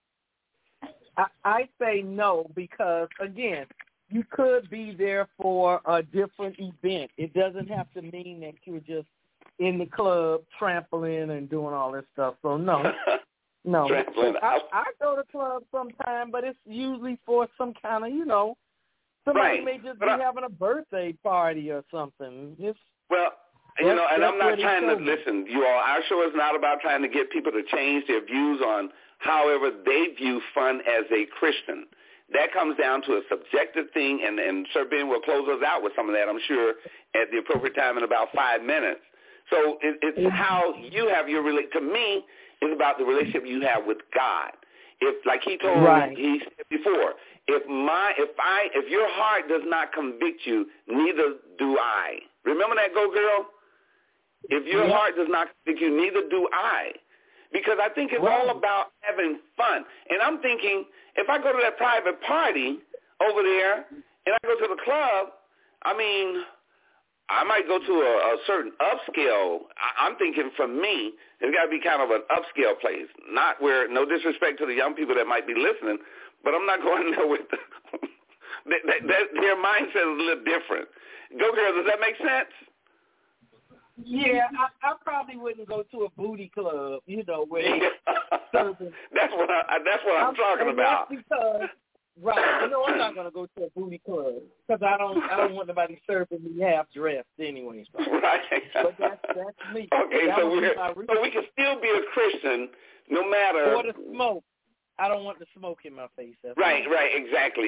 I say no because, again, you could be there for a different event. It doesn't have to mean that you're just in the club trampling and doing all this stuff. So, no. No. I go to clubs sometime, but it's usually for some kind of, somebody may just be having a birthday party or something. And I'm not trying to listen, you all. Our show is not about trying to get people to change their views on however they view fun as a Christian. That comes down to a subjective thing, and Sir Ben will close us out with some of that, I'm sure, at the appropriate time in about 5 minutes. So it's how you have your relationship. To me, it's about the relationship you have with God. If, like he told me, he said before, if your heart does not convict you, neither do I. Remember that, Go Girl? If your heart does not convict you, neither do I. Because I think it's all about having fun. And I'm thinking, if I go to that private party over there and I go to the club, I mean, I might go to a certain upscale. I'm thinking for me, it's got to be kind of an upscale place, not where, no disrespect to the young people that might be listening, but I'm not going there with Their mindset is a little different. Go girl, does that make sense? Yeah, I probably wouldn't go to a booty club, where serving. That's what I'm talking about. That's because, right? I'm not going to go to a booty club because I don't want nobody serving me half dressed anyway. So. Right. But that's me. Okay, so we can still be a Christian no matter. Or the smoke. I don't want the smoke in my face. Right. Exactly.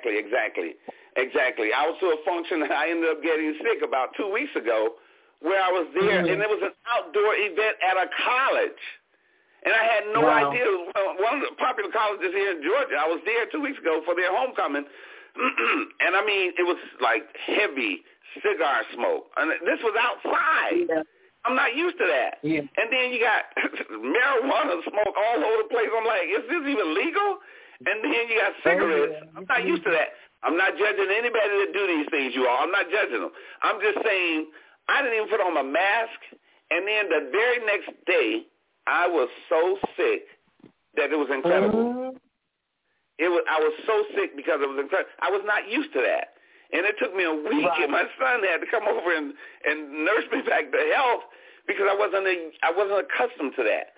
I was to a function that I ended up getting sick about 2 weeks ago, where I was there, and it was an outdoor event at a college. And I had no idea. One of the popular colleges here in Georgia, I was there 2 weeks ago for their homecoming. And, I mean, it was like heavy cigar smoke. And this was outside. Yeah. I'm not used to that. Yeah. And then you got marijuana smoke all over the place. I'm like, is this even legal? And then you got cigarettes. Oh, yeah. I'm not used to that. I'm not judging anybody that do these things, you all. I'm not judging them. I'm just saying I didn't even put on my mask. And then the very next day, I was so sick that it was incredible. I was so sick because it was incredible. I was not used to that. And it took me a week, and my son had to come over and nurse me back to health because I wasn't accustomed to that.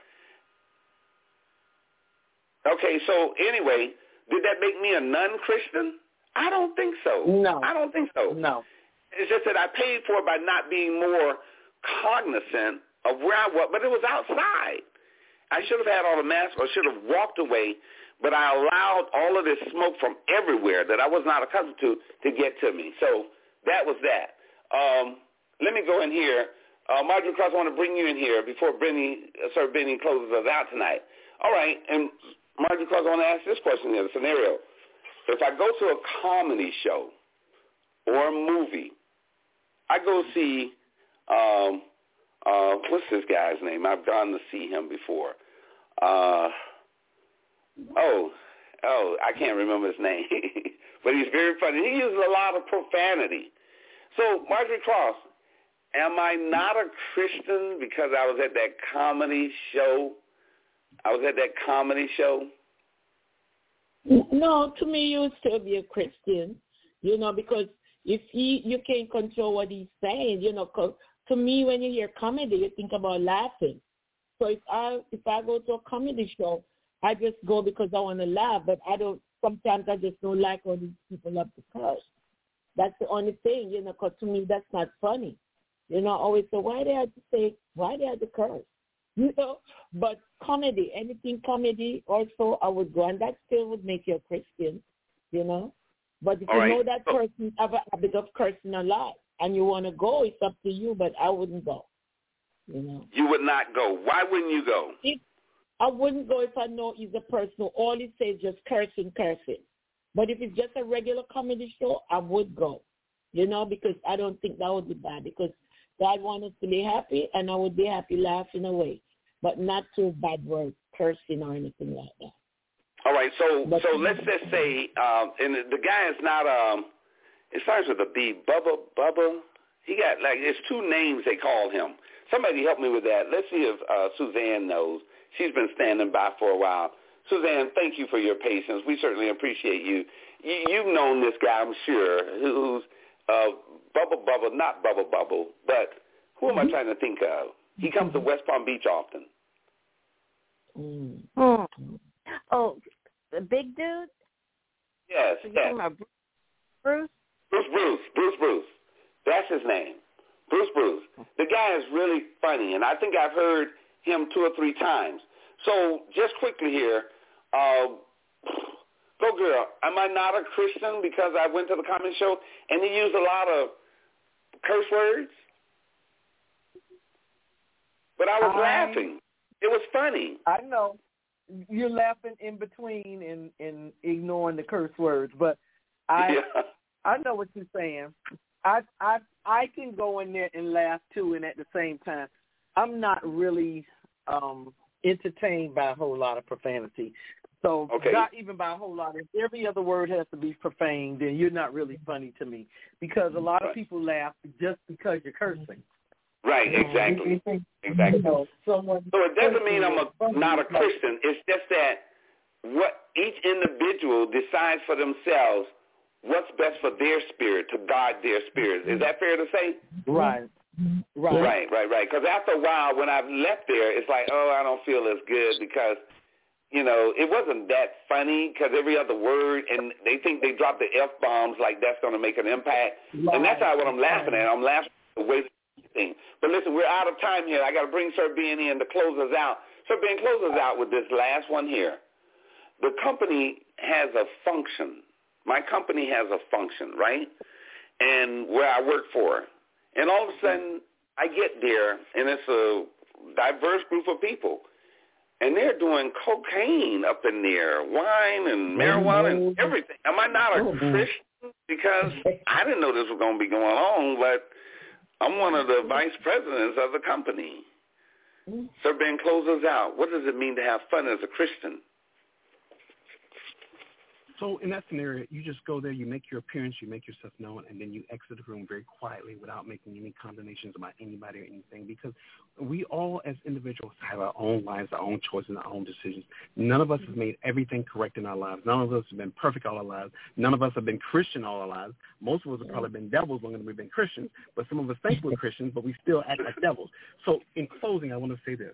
Okay, so anyway, did that make me a non-Christian? I don't think so. No. I don't think so. No. It's just that I paid for it by not being more cognizant of where I was, but it was outside. I should have had on a mask or should have walked away, but I allowed all of this smoke from everywhere that I was not accustomed to get to me. So that was that. Let me go in here. Marjorie Cross, I want to bring you in here before Sir Benny closes us out tonight. All right, and Marjorie Cross, I want to ask this question here, the scenario. If I go to a comedy show or a movie, I go see, what's this guy's name? I've gone to see him before. I can't remember his name, but he's very funny. He uses a lot of profanity. So, Marjorie Cross, am I not a Christian because I was at that comedy show? No, to me, you would still be a Christian, because if you can't control what he's saying, 'cause to me, when you hear comedy, you think about laughing. So if I go to a comedy show, I just go because I want to laugh, but sometimes I just don't like all these people love to curse. That's the only thing, because to me that's not funny. I always say, why they had to curse? But comedy, anything comedy also I would go, and that still would make you a Christian, But if know that person have a habit of cursing a lot and you want to go, it's up to you, but I wouldn't go, You would not go. Why wouldn't you go? I wouldn't go if I know he's a person who all he says is just cursing. But if it's just a regular comedy show, I would go, because I don't think that would be bad, because God wants us to be happy, and I would be happy laughing away, but not through bad words, cursing or anything like that. All right, so let's just say, and the guy is not, it starts with a B, Bubba. He got, it's two names they call him. Somebody help me with that. Let's see if Suzanne knows. She's been standing by for a while. Suzanne, thank you for your patience. We certainly appreciate you. You've known this guy, I'm sure, who's Bubba, not Bubba Bubble, but who am I trying to think of? He comes to West Palm Beach often. Oh, the big dude? Yes, yes. Bruce? Bruce. That's his name. Bruce. The guy is really funny, and I think I've heard him 2 or 3 times. So just quickly here, go girl, am I not a Christian because I went to the comedy show and he used a lot of curse words? But I was laughing. It was funny. I know. You're laughing in between and ignoring the curse words, but I know what you're saying. I can go in there and laugh too, and at the same time, I'm not really entertained by a whole lot of profanity. So not even by a whole lot. If every other word has to be profane, then you're not really funny to me, because a lot of people laugh just because you're cursing. Right, exactly. So it doesn't mean I'm not a Christian. It's just that what each individual decides for themselves what's best for their spirit, to guard their spirit. Is that fair to say? Right. Right. Because after a while, when I've left there, it's like, I don't feel as good because, it wasn't that funny because every other word, and they think they drop the F-bombs like that's going to make an impact. Right. And that's not what I'm laughing at. I'm laughing at the way thing. But listen, we're out of time here. I got to bring Sir Ben in to close us out. Sir Ben, close us out with this last one here. The company has a function. My company has a function, right? And where I work for. And all of a sudden, I get there, and it's a diverse group of people. And they're doing cocaine up in there, wine and marijuana and everything. Am I not a Christian? Because I didn't know this was going to be going on, but I'm one of the vice presidents of the company. Sir Ben, close us out. What does it mean to have fun as a Christian? So in that scenario, you just go there, you make your appearance, you make yourself known, and then you exit the room very quietly without making any condemnations about anybody or anything, because we all as individuals have our own lives, our own choices, our own decisions. None of us has made everything correct in our lives. None of us have been perfect all our lives. None of us have been Christian all our lives. Most of us have probably been devils longer than we've been Christians, but some of us think we're Christians, but we still act like devils. So in closing, I want to say this.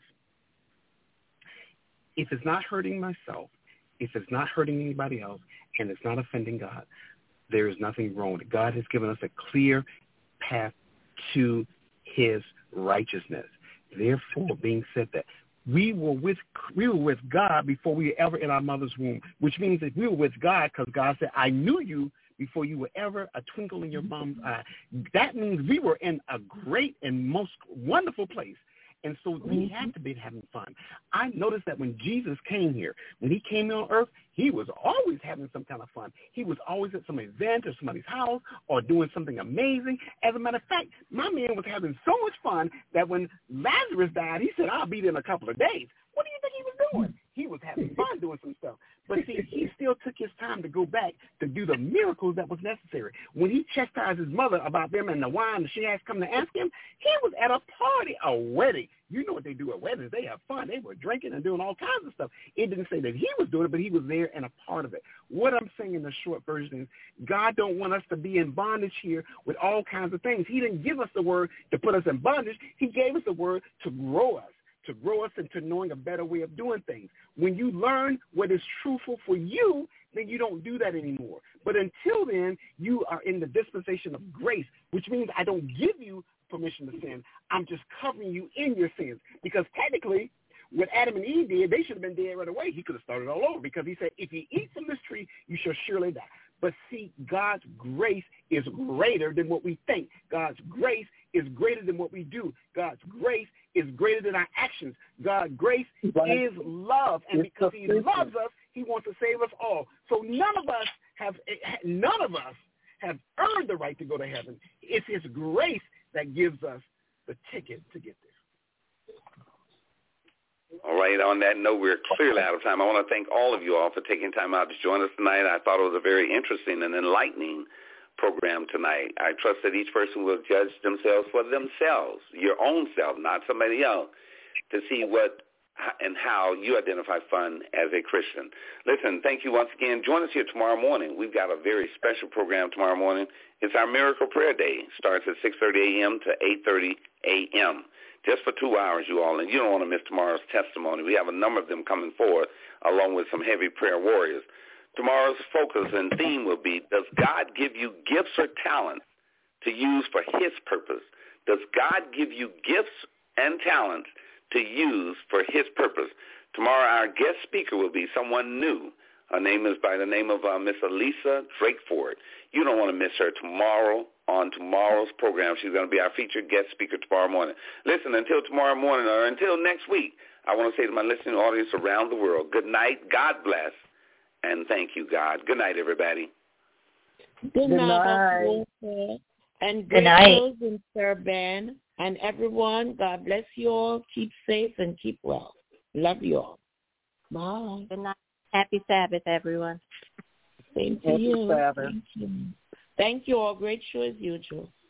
If it's not hurting myself, if it's not hurting anybody else, and it's not offending God, there is nothing wrong with it. God has given us a clear path to his righteousness. Therefore, being said that, we were with God before we were ever in our mother's womb, which means that we were with God because God said, I knew you before you were ever a twinkle in your mom's eye. That means we were in a great and most wonderful place. And so we had to be having fun. I noticed that when Jesus came here, when he came on earth, he was always having some kind of fun. He was always at some event or somebody's house or doing something amazing. As a matter of fact, my man was having so much fun that when Lazarus died, he said, I'll be there in a couple of days. What do you think he was doing? He was having fun doing some stuff. But see, he still took his time to go back to do the miracles that was necessary. When he chastised his mother about them and the wine, she has come to ask him, he was at a party, a wedding. You know what they do at weddings. They have fun. They were drinking and doing all kinds of stuff. It didn't say that he was doing it, but he was there and a part of it. What I'm saying in the short version is God don't want us to be in bondage here with all kinds of things. He didn't give us the word to put us in bondage. He gave us the word to grow us into knowing a better way of doing things. When you learn what is truthful for you, then you don't do that anymore. But until then, you are in the dispensation of grace, which means I don't give you permission to sin. I'm just covering you in your sins. Because technically, what Adam and Eve did, they should have been dead right away. He could have started all over because he said, if you eat from this tree, you shall surely die. But see, God's grace is greater than what we think. God's grace is greater than what we do. God's grace is greater than our actions. God's grace is love. And because he loves us, he wants to save us all. So none of us have earned the right to go to heaven. It's his grace that gives us the ticket to get there. All right, on that note, we're clearly out of time. I want to thank all of you all for taking time out to join us tonight. I thought it was a very interesting and enlightening program tonight. I trust that each person will judge themselves for themselves, your own self, not somebody else, to see what and how you identify fun as a Christian. Listen, thank you once again. Join us here tomorrow morning. We've got a very special program tomorrow morning. It's our Miracle Prayer Day. It starts at 6:30 a.m. to 8:30 a.m., just for 2 hours, you all, and you don't want to miss tomorrow's testimony. We have a number of them coming forward, along with some heavy prayer warriors. Tomorrow's focus and theme will be, does God give you gifts or talents to use for his purpose? Does God give you gifts and talents to use for his purpose? Tomorrow, our guest speaker will be someone new. Her name is by the name of Miss Elisa Drakeford. You don't want to miss her tomorrow on tomorrow's program. She's going to be our featured guest speaker tomorrow morning. Listen, until tomorrow morning or until next week, I want to say to my listening audience around the world, good night, God bless, and thank you, God. Good night, everybody. Good night. And good night, Sir Ben, and everyone. God bless you all. Keep safe and keep well. Love you all. Bye. Good night. Happy Sabbath, everyone. Same to you. Thank you. Thank you all. Great show as usual.